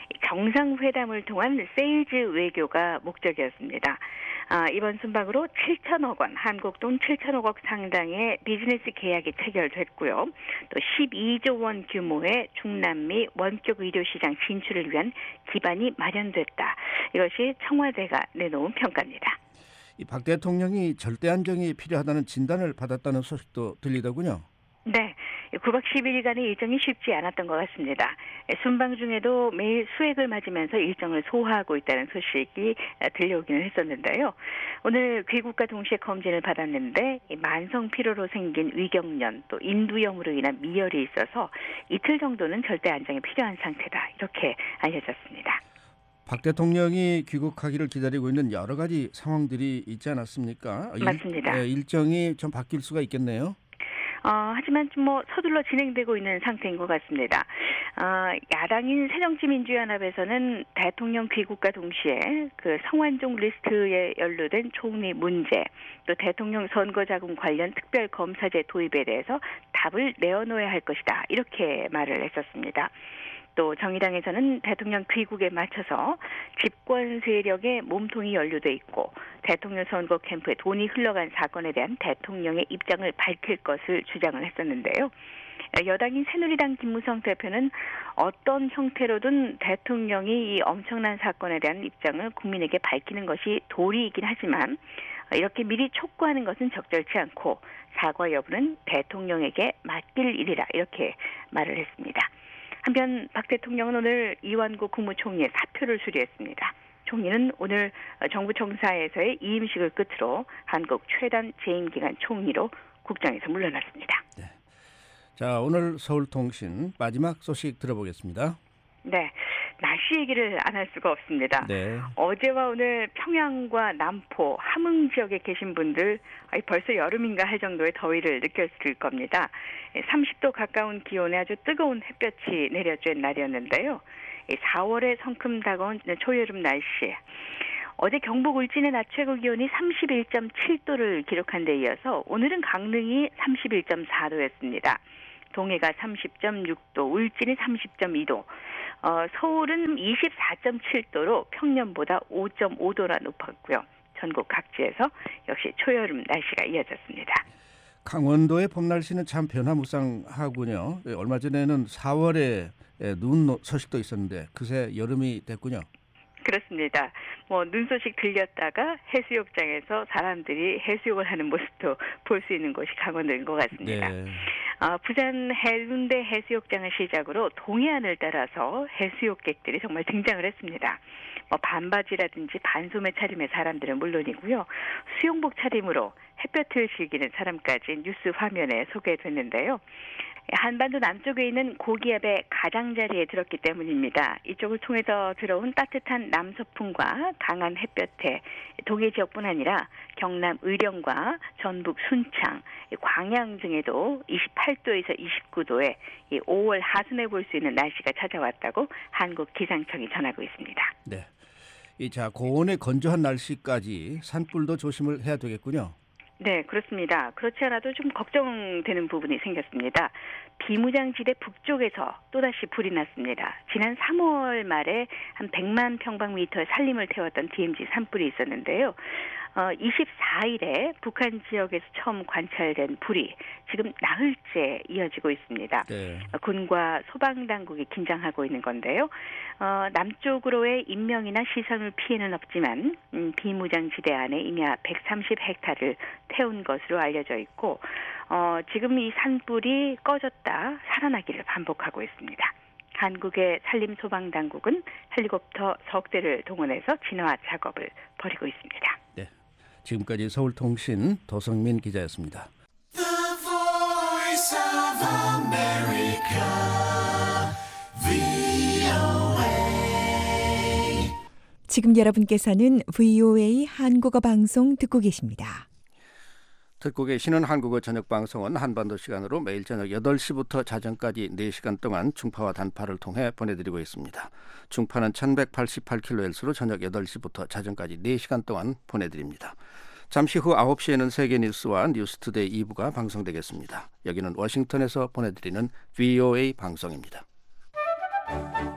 정상회담을 통한 세일즈 외교가 목적이었습니다. 아, 이번 순방으로 칠천억 원, 한국 돈 칠천억 원 상당의 비즈니스 계약이 체결됐고요. 또 십이조 원 규모의 중남미 원격 의료시장 진출을 위한 기반이 마련됐다. 이것이 청와대가 내놓은 평가입니다. 이 박 대통령이 절대 안정이 필요하다는 진단을 받았다는 소식도 들리더군요. 네, 구 박 십일 일간의 일정이 쉽지 않았던 것 같습니다. 순방 중에도 매일 수액을 맞으면서 일정을 소화하고 있다는 소식이 들려오기는 했었는데요. 오늘 귀국과 동시에 검진을 받았는데 만성 피로로 생긴 위경련 또 인두염으로 인한 미열이 있어서 이틀 정도는 절대 안정이 필요한 상태다. 이렇게 알려졌습니다. 박 대통령이 귀국하기를 기다리고 있는 여러 가지 상황들이 있지 않았습니까? 맞습니다. 일, 일정이 좀 바뀔 수가 있겠네요. 어, 하지만 좀 뭐 서둘러 진행되고 있는 상태인 것 같습니다. 어, 야당인 새정치민주연합에서는 대통령 귀국과 동시에 그 성완종 리스트에 연루된 총리 문제, 또 대통령 선거자금 관련 특별검사제 도입에 대해서 답을 내어놓아야 할 것이다. 이렇게 말을 했었습니다. 또 정의당에서는 대통령 귀국에 맞춰서 집권 세력의 몸통이 연루돼 있고 대통령 선거 캠프에 돈이 흘러간 사건에 대한 대통령의 입장을 밝힐 것을 주장을 했었는데요. 여당인 새누리당 김무성 대표는 어떤 형태로든 대통령이 이 엄청난 사건에 대한 입장을 국민에게 밝히는 것이 도리이긴 하지만 이렇게 미리 촉구하는 것은 적절치 않고 사과 여부는 대통령에게 맡길 일이라 이렇게 말을 했습니다. 한편 박 대통령은 오늘 이완구 국무총리의 사표를 수리했습니다. 총리는 오늘 정부 청사에서의 이임식을 끝으로 한국 최단 재임기간 총리로 국장에서 물러났습니다. 네. 자, 오늘 서울통신 마지막 소식 들어보겠습니다. 네, 날씨 얘기를 안 할 수가 없습니다. 네. 어제와 오늘 평양과 남포, 함흥 지역에 계신 분들 벌써 여름인가 할 정도의 더위를 느꼈을 겁니다. 삼십 도 가까운 기온에 아주 뜨거운 햇볕이 내려쬐 날이었는데요. 사월에 성큼 다가온 초여름 날씨. 어제 경북 울진의 낮 최고 기온이 삼십일 점 칠 도를 기록한 데 이어서 오늘은 강릉이 삼십일 점 사 도였습니다. 동해가 삼십 점 육 도, 울진이 삼십 점 이 도, 어, 서울은 이십사 점 칠 도로 평년보다 오 점 오 도나 높았고요. 전국 각지에서 역시 초여름 날씨가 이어졌습니다. 강원도의 봄 날씨는 참 변화무쌍하군요. 얼마 전에는 사월에 눈 소식도 있었는데 그새 여름이 됐군요. 그렇습니다. 뭐 눈 소식 들렸다가 해수욕장에서 사람들이 해수욕을 하는 모습도 볼 수 있는 곳이 강원도인 것 같습니다. 네. 어, 부산 해운대 해수욕장을 시작으로 동해안을 따라서 해수욕객들이 정말 등장을 했습니다. 뭐 반바지라든지 반소매 차림의 사람들은 물론이고요. 수영복 차림으로 햇볕을 즐기는 사람까지 뉴스 화면에 소개됐는데요. 한반도 남쪽에 있는 고기압의 가장자리에 들었기 때문입니다. 이쪽을 통해서 들어온 따뜻한 남서풍과 강한 햇볕에 동해 지역뿐 아니라 경남 의령과 전북 순창, 광양 등에도 이십팔 도에서 이십구 도에 오월 하순에 볼 수 있는 날씨가 찾아왔다고 한국 기상청이 전하고 있습니다. 네, 이 자 고온의 건조한 날씨까지 산불도 조심을 해야 되겠군요. 네, 그렇습니다. 그렇지 않아도 좀 걱정되는 부분이 생겼습니다. 비무장지대 북쪽에서 또다시 불이 났습니다. 지난 삼월 말에 한 백만 평방미터의 산림을 태웠던 디엠지 산불이 있었는데요. 어, 이십사 일에 북한 지역에서 처음 관찰된 불이 지금 나흘째 이어지고 있습니다. 네. 군과 소방당국이 긴장하고 있는 건데요. 어, 남쪽으로의 인명이나 시선을 피해는 없지만 음, 비무장지대 안에 이미 백삼십 헥타르를 태운 것으로 알려져 있고 어, 지금 이 산불이 꺼졌다 살아나기를 반복하고 있습니다. 한국의 산림소방당국은 헬리콥터 석 대를 동원해서 진화 작업을 벌이고 있습니다. 네, 지금까지 서울통신 도성민 기자였습니다. The Voice of America, 브이오에이. 지금 여러분께서는 브이오에이 한국어 방송 듣고 계십니다. 듣고 계시는 한국어 저녁 방송은 한반도 시간으로 매일 저녁 여덟 시부터 자정까지 네 시간 동안 중파와 단파를 통해 보내드리고 있습니다. 중파는 천백팔십팔 킬로헤르츠로 저녁 여덟 시부터 자정까지 네 시간 동안 보내드립니다. 잠시 후 아홉 시에는 세계 뉴스와 뉴스투데이 이 부가 방송되겠습니다. 여기는 워싱턴에서 보내드리는 브이오에이 방송입니다.